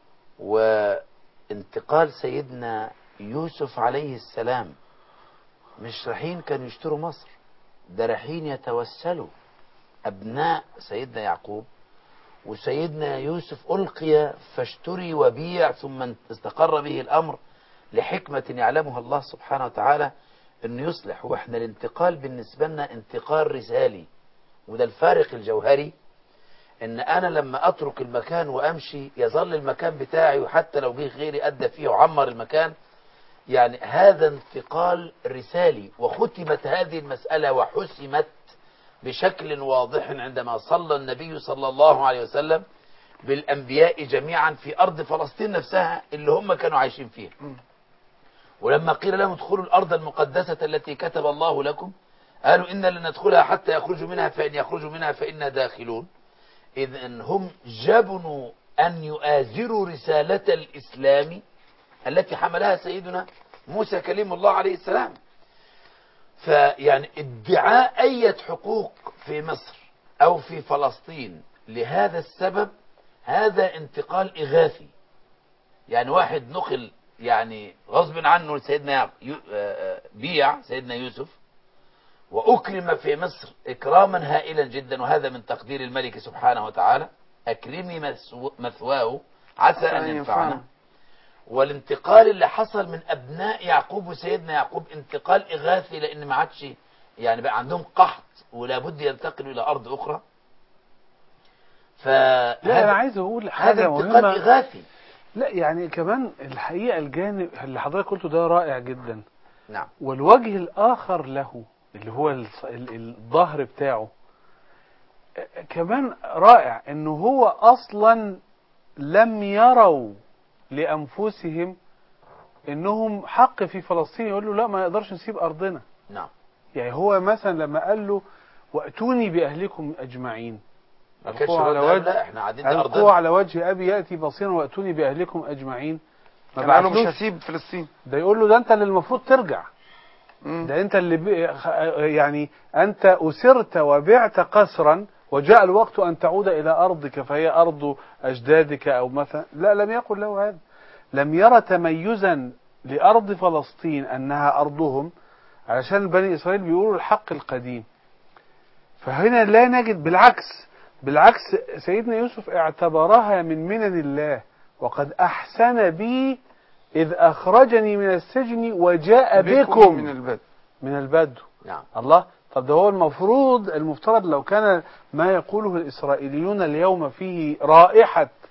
وانتقال سيدنا يوسف عليه السلام، مش رايحين كانوا يشتروا مصر، ده رايحين يتوسلوا أبناء سيدنا يعقوب. وسيدنا يوسف ألقي فاشتري وبيع ثم استقر به الأمر لحكمة يعلمها الله سبحانه وتعالى أنه يصلح. وإحنا الانتقال بالنسبة لنا انتقال رسالي، وده الفارق الجوهري. أن أنا لما أترك المكان وأمشي يظل المكان بتاعي، وحتى لو جه غيري أدى فيه وعمر المكان، يعني هذا انتقال رسالي. وختمت هذه المسألة وحسمت بشكل واضح عندما صلى النبي صلى الله عليه وسلم بالأنبياء جميعا في أرض فلسطين نفسها اللي هم كانوا عايشين فيها. ولما قيل لهم ادخلوا الأرض المقدسة التي كتب الله لكم قالوا إنا لن ندخلها حتى يخرجوا منها، فإن يخرجوا منها فإنا داخلون. إذن هم جبنوا أن يؤازروا رسالة الإسلام التي حملها سيدنا موسى كليم الله عليه السلام. فيعني ادعاء أي حقوق في مصر أو في فلسطين لهذا السبب هذا انتقال إغاثي. يعني واحد نقل يعني غصب عنه سيدنا بيع سيدنا يوسف وأكرم في مصر إكراما هائلا جدا، وهذا من تقدير الملك سبحانه وتعالى، أكرمي مثواه عسى أن ينفعنا. والانتقال اللي حصل من أبناء يعقوب وسيدنا يعقوب انتقال إغاثي، لأن ما عادش يعني بقى عندهم قحط ولا بد ينتقلوا إلى أرض أخرى. لا أنا عايز أقول حاجة مهمة. انتقال إغاثي. لا يعني كمان الحقيقة الجانب اللي حضرتك قلته ده رائع جدا. نعم. والوجه الآخر له اللي هو الظهر بتاعه كمان رائع، إنه هو أصلا لم يروا لأنفسهم إنهم حق في فلسطين. يقول له لا ما نقدرش نسيب أرضنا. نعم. يعني هو مثلا لما قال له وأتوني بأهلكم أجمعين، ألقوا على وجه أبي يأتي بصيرا وأتوني بأهلكم أجمعين. ما قال له مش هسيب فلسطين. ده يقول له ده أنت اللي المفروض ترجع. ده أنت اللي يعني أنت أسرت وبعت قسرا وجاء الوقت أن تعود إلى أرضك فهي أرض أجدادك أو مثلا. لا لم يقل له هذا. لم يرى تميزا لأرض فلسطين أنها أرضهم علشان بني إسرائيل بيقولوا الحق القديم. فهنا لا نجد، بالعكس سيدنا يوسف اعتبرها من منن الله. وقد أحسن بي إذ أخرجني من السجن وجاء بكم من البدو. نعم. الله. طب ده هو المفترض لو كان ما يقوله الإسرائيليون اليوم فيه رائحة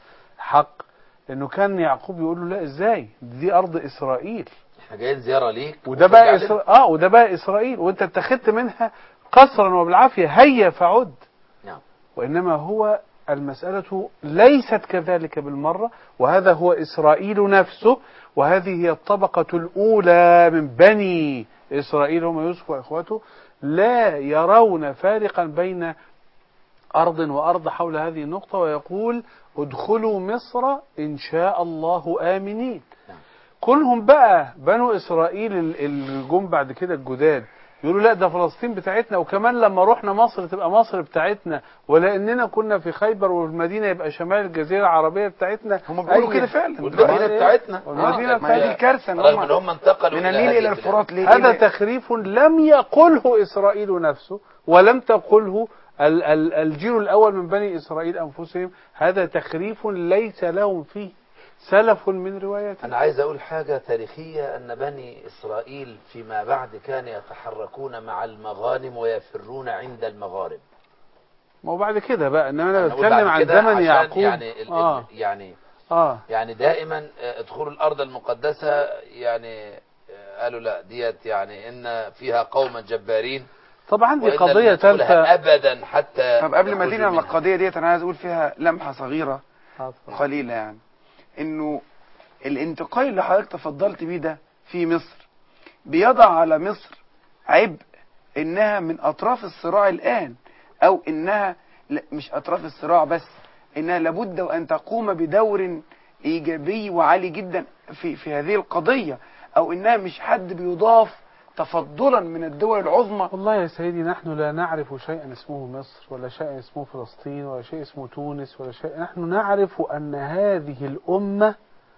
حق، انه كان يعقوب يقول له لا ازاي دي ارض اسرائيل، احنا جايين زيارة ليك وده بقى وده بقى اسرائيل، وانت اتخذت منها قصرا وبالعافية، هيا فعد. نعم. وانما هو المسألة ليست كذلك بالمرة، وهذا هو إسرائيل نفسه، وهذه هي الطبقة الأولى من بني إسرائيل هم يوسف وإخوته، لا يرون فارقا بين أرض وأرض حول هذه النقطة، ويقول ادخلوا مصر إن شاء الله آمنين. كلهم بقى بنو إسرائيل الجم بعد كده الجداد يقولوا لا ده فلسطين بتاعتنا، وكمان لما رحنا مصر تبقى مصر بتاعتنا، ولأننا كنا في خيبر والمدينة يبقى شمال الجزيرة العربية بتاعتنا. هم بيقولوا كده فعلا، والمدينة بتاعتنا، والمدينة ما هي دي الكارثة رغم ان هم انتقلوا من النيل إلى الفرات. ليه؟ هذا تخريف لم يقله إسرائيل نفسه، ولم تقله الجيل الأول من بني إسرائيل أنفسهم. هذا تخريف ليس لهم فيه سلف من روايته. أنا عايز أقول حاجة تاريخية، أن بني إسرائيل فيما بعد كان يتحركون مع المغانم ويفرون عند المغارب. ما هو بعد كده بقى، إنما أنا بتكلم عن زمن يعقوب. يعني دائما ادخلوا الأرض المقدسة، يعني قالوا لا ديت يعني إن فيها قوما جبارين. طبعا دي قضية ثالثة أبدا حتى. طب قبل ما تيجي على القضية ديت أنا عايز أقول فيها لمحة صغيرة قليلة، يعني إنه الانتقال اللي حضرتك تفضلت بيه ده في مصر بيضع على مصر عبء إنها من أطراف الصراع الآن، أو إنها مش أطراف الصراع بس، إنها لابد وأن تقوم بدور إيجابي وعالي جدا في هذه القضية، أو إنها مش حد بيضاف تفضلا من الدول العظمى. والله يا سيدي نحن لا نعرف شيئا اسمه مصر، ولا شيء اسمه فلسطين، ولا شيء اسمه تونس، ولا شيء. نحن نعرف أن هذه الأمة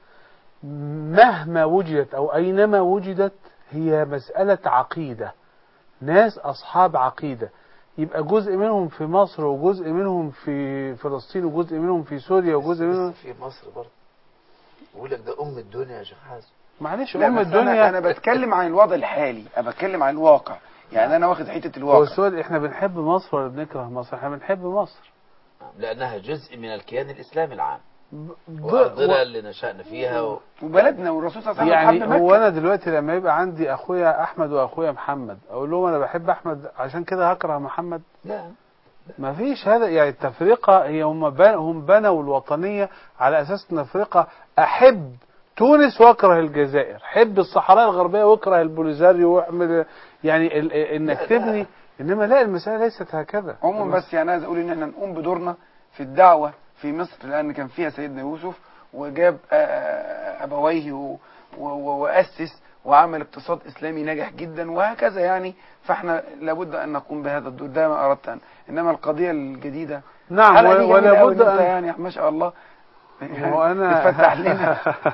مهما وجدت أو أينما وجدت هي مسألة عقيدة، ناس أصحاب عقيدة، يبقى جزء منهم في مصر وجزء منهم في فلسطين وجزء منهم في سوريا وجزء منهم في مصر برضه. بقول لك ده الدنيا يا شيخ حازم. معلش الدنيا. أنا بتكلم عن الوضع الحالي، أنا بتكلم عن الواقع، يعني أنا واخد حتة الواقع. هو السؤال إحنا بنحب مصر ولا بنكره مصر؟ إحنا بنحب مصر لأنها جزء من الكيان الإسلامي العام، وأرضنا اللي نشأنا فيها وبلدنا، والرسول صلى الله عليه وسلم يعني هو أنا دلوقتي لما يبقى عندي أخويا أحمد وأخويا محمد أقول لهم أنا بحب أحمد عشان كده هكره محمد؟ لا، ما فيش هذا. يعني التفرقة هي هم بنوا الوطنية على أساس التفرقة. أحب تونس واكره الجزائر، حب الصحراء الغربية واكره البوليزاريو واعمل يعني انك تبني. انما لا، المسألة ليست هكذا عموما. بس يعني عايز اقول ان احنا نقوم بدورنا في الدعوة في مصر، لان كان فيها سيدنا يوسف وجاب ابويه واسس وعمل اقتصاد اسلامي ناجح جدا وهكذا يعني. فاحنا لابد ان نقوم بهذا الدور، ده ما اردت انما القضية الجديدة نعم ولا بد ان يعني ما شاء الله وانا اتفتح لنا.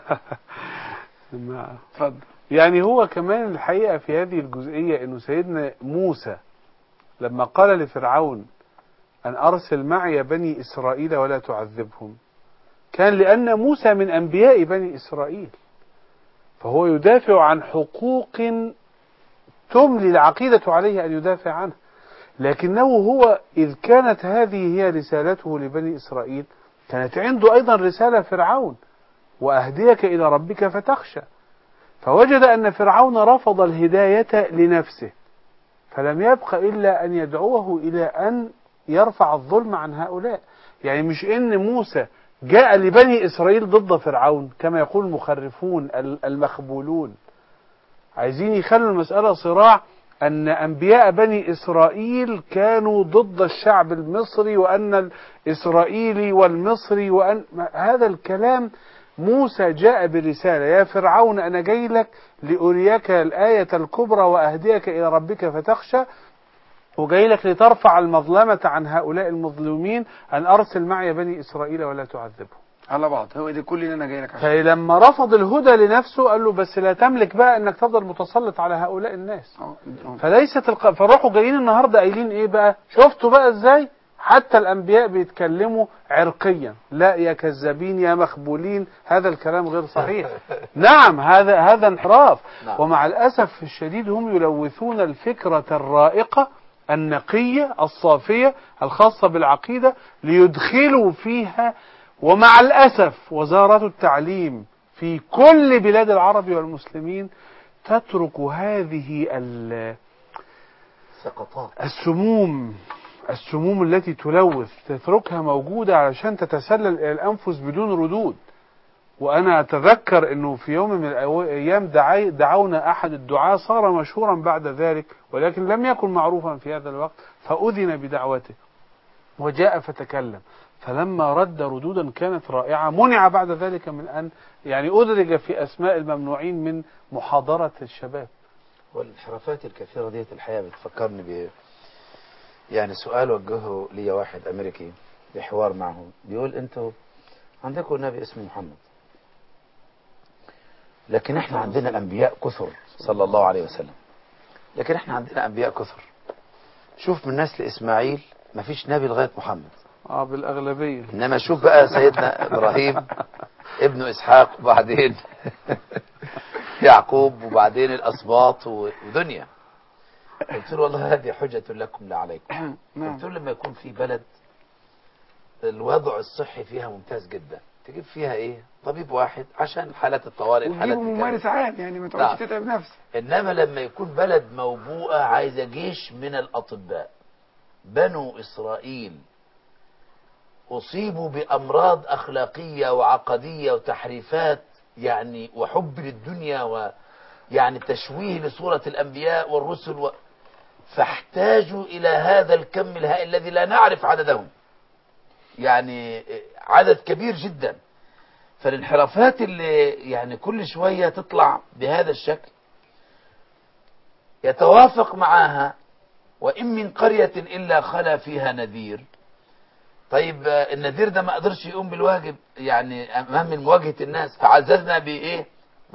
اتفضل. يعني هو كمان الحقيقة في هذه الجزئية انه سيدنا موسى لما قال لفرعون ان ارسل معي بني اسرائيل ولا تعذبهم، كان لان موسى من انبياء بني اسرائيل، فهو يدافع عن حقوق تملي العقيدة عليه ان يدافع عنها. لكنه هو اذ كانت هذه هي رسالته لبني اسرائيل، كانت عنده أيضا رسالة فرعون: وأهديك إلى ربك فتخشى. فوجد أن فرعون رفض الهداية لنفسه، فلم يبق إلا أن يدعوه إلى أن يرفع الظلم عن هؤلاء. يعني مش إن موسى جاء لبني إسرائيل ضد فرعون كما يقول المخرفون المخبولون، عايزين يخلوا المسألة صراع أن أنبياء بني إسرائيل كانوا ضد الشعب المصري، وأن الإسرائيلي والمصري، وأن هذا الكلام. موسى جاء برسالة: يا فرعون أنا جاي لك لأريك الآية الكبرى وأهديك إلى ربك فتخشى، وجاي لك لترفع المظلمة عن هؤلاء المظلومين، أن أرسل معي بني إسرائيل ولا تعذبهم. على بعض هو ده كل اللي انا جاي لك عشان. فلما رفض الهدى لنفسه قال له بس لا تملك بقى انك تفضل متسلط على هؤلاء الناس. فليست فروحوا جايين النهارده قايلين ايه بقى؟ شفتوا بقى ازاي حتى الانبياء بيتكلموا عرقيا؟ لا يا كذابين يا مخبولين، هذا الكلام غير صحيح. نعم هذا انحراف. ومع الاسف الشديد هم يلوثون الفكرة الرائقة النقية الصافية الخاصة بالعقيدة ليدخلوا فيها ومع الأسف وزارة التعليم في كل بلاد العرب والمسلمين تترك هذه سقطات السموم التي تلوث، تتركها موجودة علشان تتسلل إلى الأنفس بدون ردود. وأنا أتذكر أنه في يوم من الأيام دعونا أحد الدعاة، صار مشهورا بعد ذلك ولكن لم يكن معروفا في هذا الوقت، فأذن بدعوته وجاء فتكلم، فلما رد ردودا كانت رائعة منع بعد ذلك من أن أدرج في أسماء الممنوعين من محاضرة الشباب. والانحرافات الكثيرة ديت الحقيقة بتفكرني سؤال وجهه لي واحد أمريكي بحوار معه، بيقول أنتوا عندكم نبي اسمه محمد، لكن احنا عندنا أنبياء كثر صلى الله عليه وسلم، لكن احنا عندنا أنبياء كثر. شوف من نسل إسماعيل ما فيش نبي لغاية محمد بالأغلبية. إنما شوف بقى سيدنا إبراهيم ابن إسحاق وبعدين يعقوب وبعدين الأسباط ودنيا. قلت له والله هذه حجة لكم لا عليكم. قلت له لما يكون في بلد الوضع الصحي فيها ممتاز جدا، تجيب فيها طبيب واحد عشان حالات الطوارئ، وتجيبه ممارس عام ما تقعدش تتعب نفسك. إنما لما يكون بلد موبوءة عايزة جيش من الأطباء. بنو إسرائيل أصيبوا بأمراض أخلاقية وعقدية وتحريفات وحب للدنيا تشويه لصورة الأنبياء والرسل فاحتاجوا إلى هذا الكم الهائل الذي لا نعرف عددهم، عدد كبير جدا. فالانحرافات اللي كل شوية تطلع بهذا الشكل يتوافق معها وإن من قرية إلا خلا فيها نذير. طيب النذير ده ما قدرش يقوم بالواجب أمام مواجهة الناس، فعززنا بإيه؟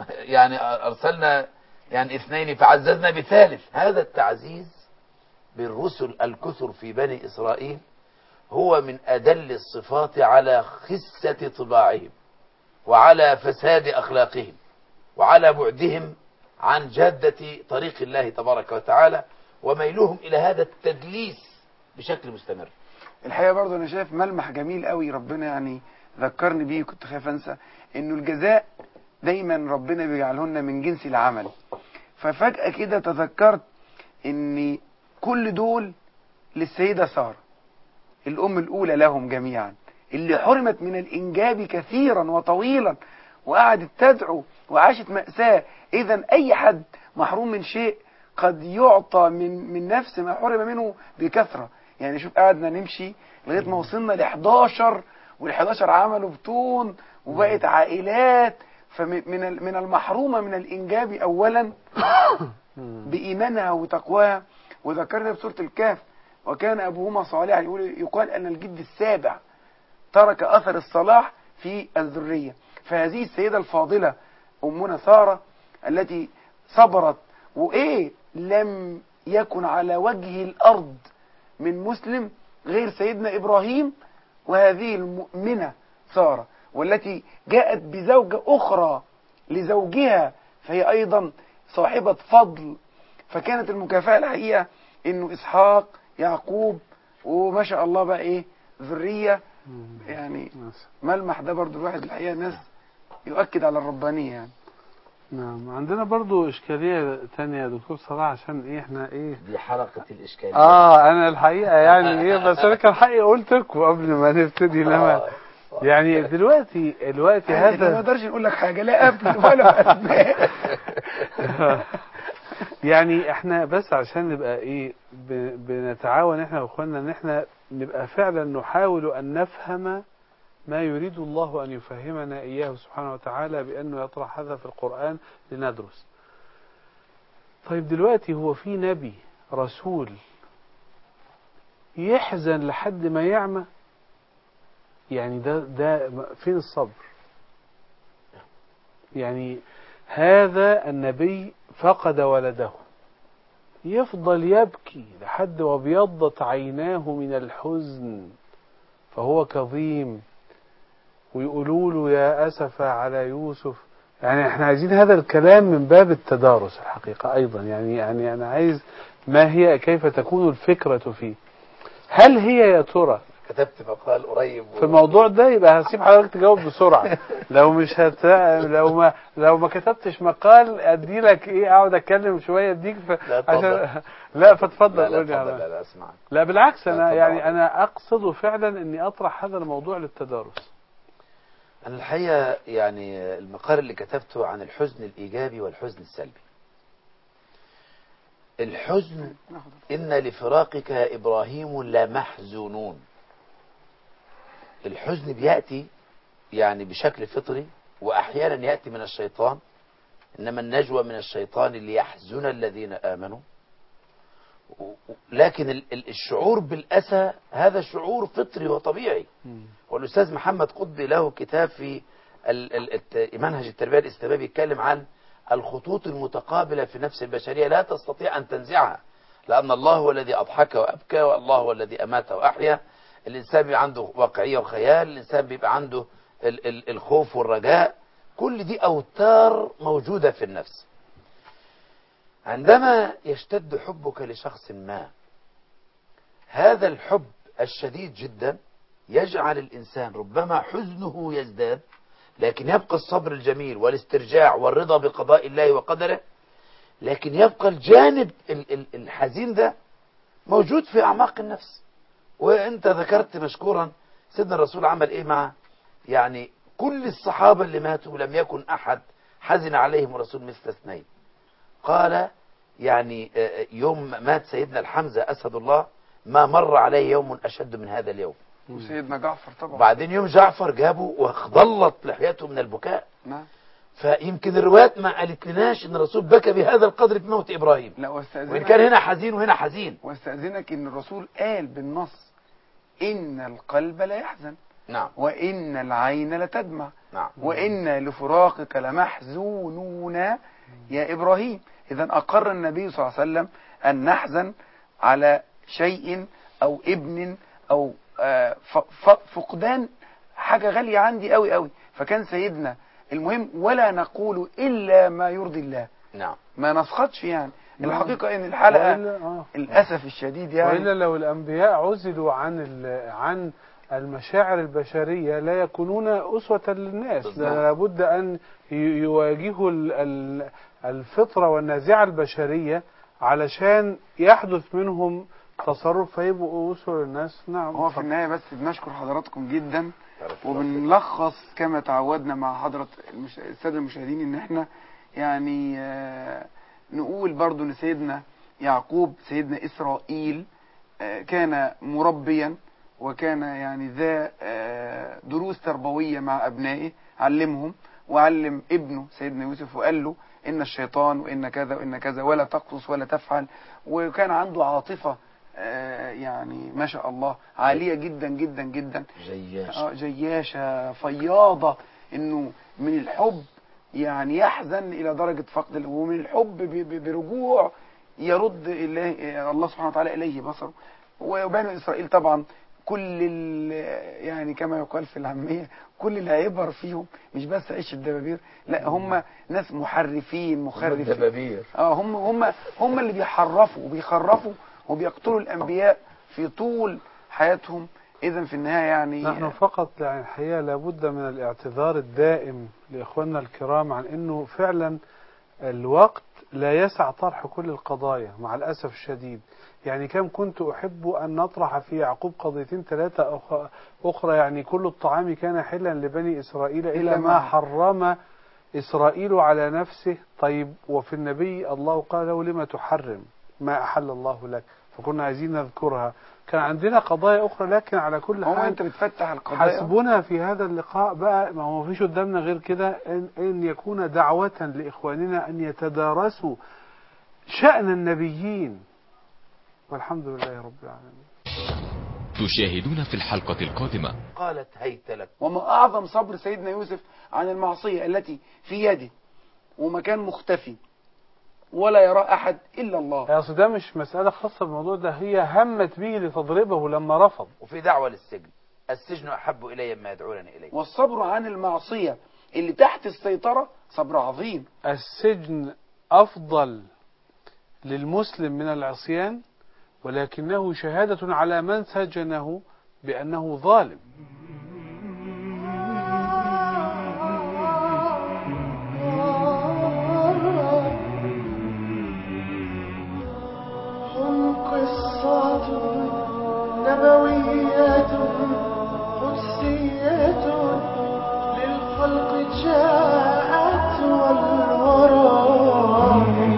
أرسلنا 2 فعززنا ب3. هذا التعزيز بالرسل الكثر في بني إسرائيل هو من أدل الصفات على خسة طباعهم وعلى فساد أخلاقهم وعلى بعدهم عن جادة طريق الله تبارك وتعالى وميلهم إلى هذا التدليس بشكل مستمر. الحقيقة برضو أنا شايف ملمح جميل قوي ربنا ذكرني بيه، كنت خايف أنسى، إنه الجزاء دايما ربنا بيجعلهن من جنس العمل. ففجأة كده تذكرت إن كل دول للسيدة سارة الأم الأولى لهم جميعا، اللي حرمت من الإنجاب كثيرا وطويلا وقعدت تدعو وعاشت مأساة. إذا أي حد محروم من شيء قد يعطى من نفس ما حرم منه بكثرة. شوف قعدنا نمشي لغاية ما وصلنا ل11 وال11 عملوا بطون وبقت عائلات. فمن المحرومة من الإنجاب أولا بإيمانها وتقواها. وذكرنا بسورة الكهف وكان أبوهما صالحا، يقال أن الجد السابع ترك أثر الصلاح في الذرية. فهذه السيدة الفاضلة أمنا سارة التي صبرت لم يكن على وجه الأرض من مسلم غير سيدنا إبراهيم وهذه المؤمنة سارة، والتي جاءت بزوجة أخرى لزوجها فهي أيضا صاحبة فضل. فكانت المكافأة الحقيقة إنه إسحاق يعقوب وما شاء الله بقى ذرية. ملمح ده برضو الواحد الحقيقة الناس يؤكد على الربانية. نعم. عندنا برضو إشكالية تانية يا دكتور صلاح، عشان احنا دي حلقة الإشكالية. أنا الحقيقة بس أنا كان حقي قلت لكم قبل ما نبتدي لما دلوقتي هذا ما نقدرش نقول لك حاجة لا قبل ولا أسباب. احنا بس عشان نبقى بنتعاون احنا واخواننا ان احنا نبقى فعلا نحاول ان نفهم ما يريد الله أن يفهمنا إياه سبحانه وتعالى بأنه يطرح هذا في القرآن لندرس. طيب دلوقتي هو في نبي رسول يحزن لحد ما يعمى؟ ده فين الصبر؟ هذا النبي فقد ولده يفضل يبكي لحد وابيضت عيناه من الحزن فهو كظيم، ويقولوا له يا أسف على يوسف. احنا عايزين هذا الكلام من باب التدارس الحقيقة أيضا. أنا عايز كيف تكون الفكرة فيه. هل هي يا ترى كتبت مقال قريب في الموضوع ده، يبقى هسيب حضرتك تجاوب بسرعة. لو مش لو ما كتبتش مقال ادي لك ايه، اقعد اتكلم شوية اديك عشان لا فتفضل قول لي. لا اسمعك. لا بالعكس، انا يعني عليك. انا اقصد فعلا اني اطرح هذا الموضوع للتدارس. أنا الحقيقة يعني المقال اللي كتبته عن الحزن الإيجابي والحزن السلبي. الحزن إن لفراقك يا إبراهيم لمحزونون. الحزن بيأتي يعني بشكل فطري، وأحيانا يأتي من الشيطان، إنما النجوى من الشيطان ليحزن الذين آمنوا. لكن الشعور بالأسى هذا شعور فطري وطبيعي. والأستاذ محمد قطبي له كتاب في منهج التربية الإسلامية بيتكلم عن الخطوط المتقابلة في نفس البشرية لا تستطيع أن تنزعها، لأن الله هو الذي أضحك وأبكى، والله هو الذي أمات وأحيا. الإنسان بيبقى عنده واقعية وخيال، الإنسان بيبقى عنده الخوف والرجاء، كل دي أوتار موجودة في النفس. عندما يشتد حبك لشخص ما، هذا الحب الشديد جدا يجعل الإنسان ربما حزنه يزداد، لكن يبقى الصبر الجميل والاسترجاع والرضا بقضاء الله وقدره، لكن يبقى الجانب الحزين ده موجود في أعماق النفس. وانت ذكرت مشكورا سيدنا الرسول عمل ايه مع يعني كل الصحابة اللي ماتوا، لم يكن أحد حزن عليهم الرسول مثل اثنين. قال يعني يوم مات سيدنا الحمزة أسد الله ما مر عليه يوم أشد من هذا اليوم. وسيدنا جعفر طبعا. بعدين يوم جعفر جابوا وخضلت لحيته من البكاء. نعم. فيمكن الروايات ما قالت لناش ان الرسول بكى بهذا القدر في موت ابراهيم، لا وان كان هنا حزين وهنا حزين. واستأذنك ان الرسول قال بالنص ان القلب لا يحزن. نعم. وان العين لتدمع. نعم. وان لفراقك لمحزونون يا ابراهيم. اذا اقر النبي صلى الله عليه وسلم ان نحزن على شيء او ابن او فقدان حاجة غالية عندي قوي قوي. فكان سيدنا المهم ولا نقول إلا ما يرضي الله. نعم. ما نسخطش يعني. الحقيقة ان الحلقة الأسف الشديد يعني، وإلا لو الأنبياء عزلوا عن المشاعر البشرية لا يكونون أسوة للناس. لابد أن يواجهوا الفطرة والنازعة البشرية علشان يحدث منهم تصرف فيبقوا أسوة للناس. نعم. هو في النهاية بس بنشكر حضراتكم جدا، وبنلخص كما تعودنا مع حضرة السادة المشاهدين ان احنا يعني نقول برضو ان سيدنا يعقوب سيدنا إسرائيل كان مربيا، وكان يعني ذا دروس تربوية مع أبنائه، علمهم وعلم ابنه سيدنا يوسف وقال له إن الشيطان وإن كذا وإن كذا ولا تقصص ولا تفعل. وكان عنده عاطفة يعني ما شاء الله عالية جدا جدا جدا، جياشة فياضة، إنه من الحب يعني يحزن إلى درجة فقد، ومن الحب برجوع يرد الله سبحانه وتعالى إليه بصره. وبنو إسرائيل طبعا كل يعني كما يقال في العامية كل العبر فيهم مش بس عيش الدبابير، لا هم ناس محرفين الدبابير. هم اللي بيحرفوا وبيخرفوا وبيقتلوا الأنبياء في طول حياتهم. إذن في النهاية يعني نحن فقط يعني الحقيقة لابد من الاعتذار الدائم لإخواننا الكرام عن أنه فعلا الوقت لا يسع طرح كل القضايا مع الأسف الشديد. يعني كم كنت أحب أن نطرح في يعقوب قضيتين ثلاثة أخرى، يعني كل الطعام كان حلا لبني إسرائيل إلا ما حرم إسرائيل على نفسه. طيب وفي النبي الله قال له لما تحرم ما أحل الله لك، فكنا عايزين نذكرها. كان عندنا قضايا أخرى، لكن على كل حال أنت بتفتح القضايا. حسبنا في هذا اللقاء بقى، ما هو فيش قدامنا غير كده أن يكون دعوة لإخواننا أن يتدارسوا شأن النبيين، والحمد لله رب العالمين. تشاهدون في الحلقة القادمة. قالت هيت لك. وما أعظم صبر سيدنا يوسف عن المعصية التي في يده، ومكان مختفي ولا يرى أحد إلا الله. يا أصل ده مش مسألة خاصة بالموضوع ده، هي همت به لتضربه لما رفض. وفي دعوة للسجن، السجن أحب إلي ما يدعونني إليه. والصبر عن المعصية اللي تحت السيطرة صبر عظيم. السجن أفضل للمسلم من العصيان، ولكنه شهادة على من سجنه بأنه ظالم. هم قصات نبويات قدسية للخلق جاءت والورى،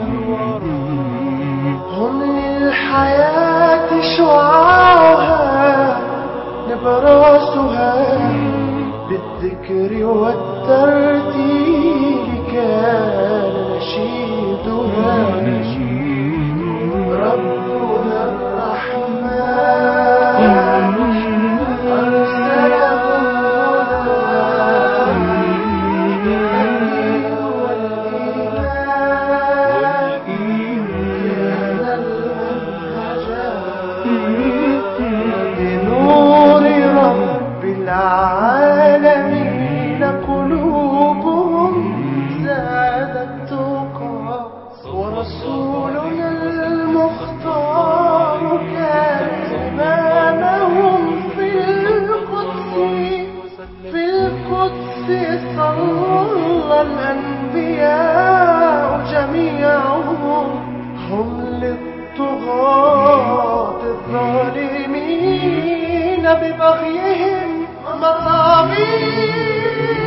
هم للحياة شعاعها نبراسها، بالذكر والترتيل كان نشيدها. ربنا الرحمن أرسلهم هدى والإيمان كان المنهجا، بنور رب العالمين قلوبهم زادت تقى. ورسولنا المختار كان إمامهم في القدس صلى الأنبياء جميعهم، هم للطغاة الظالمين ببغيهم مطابين.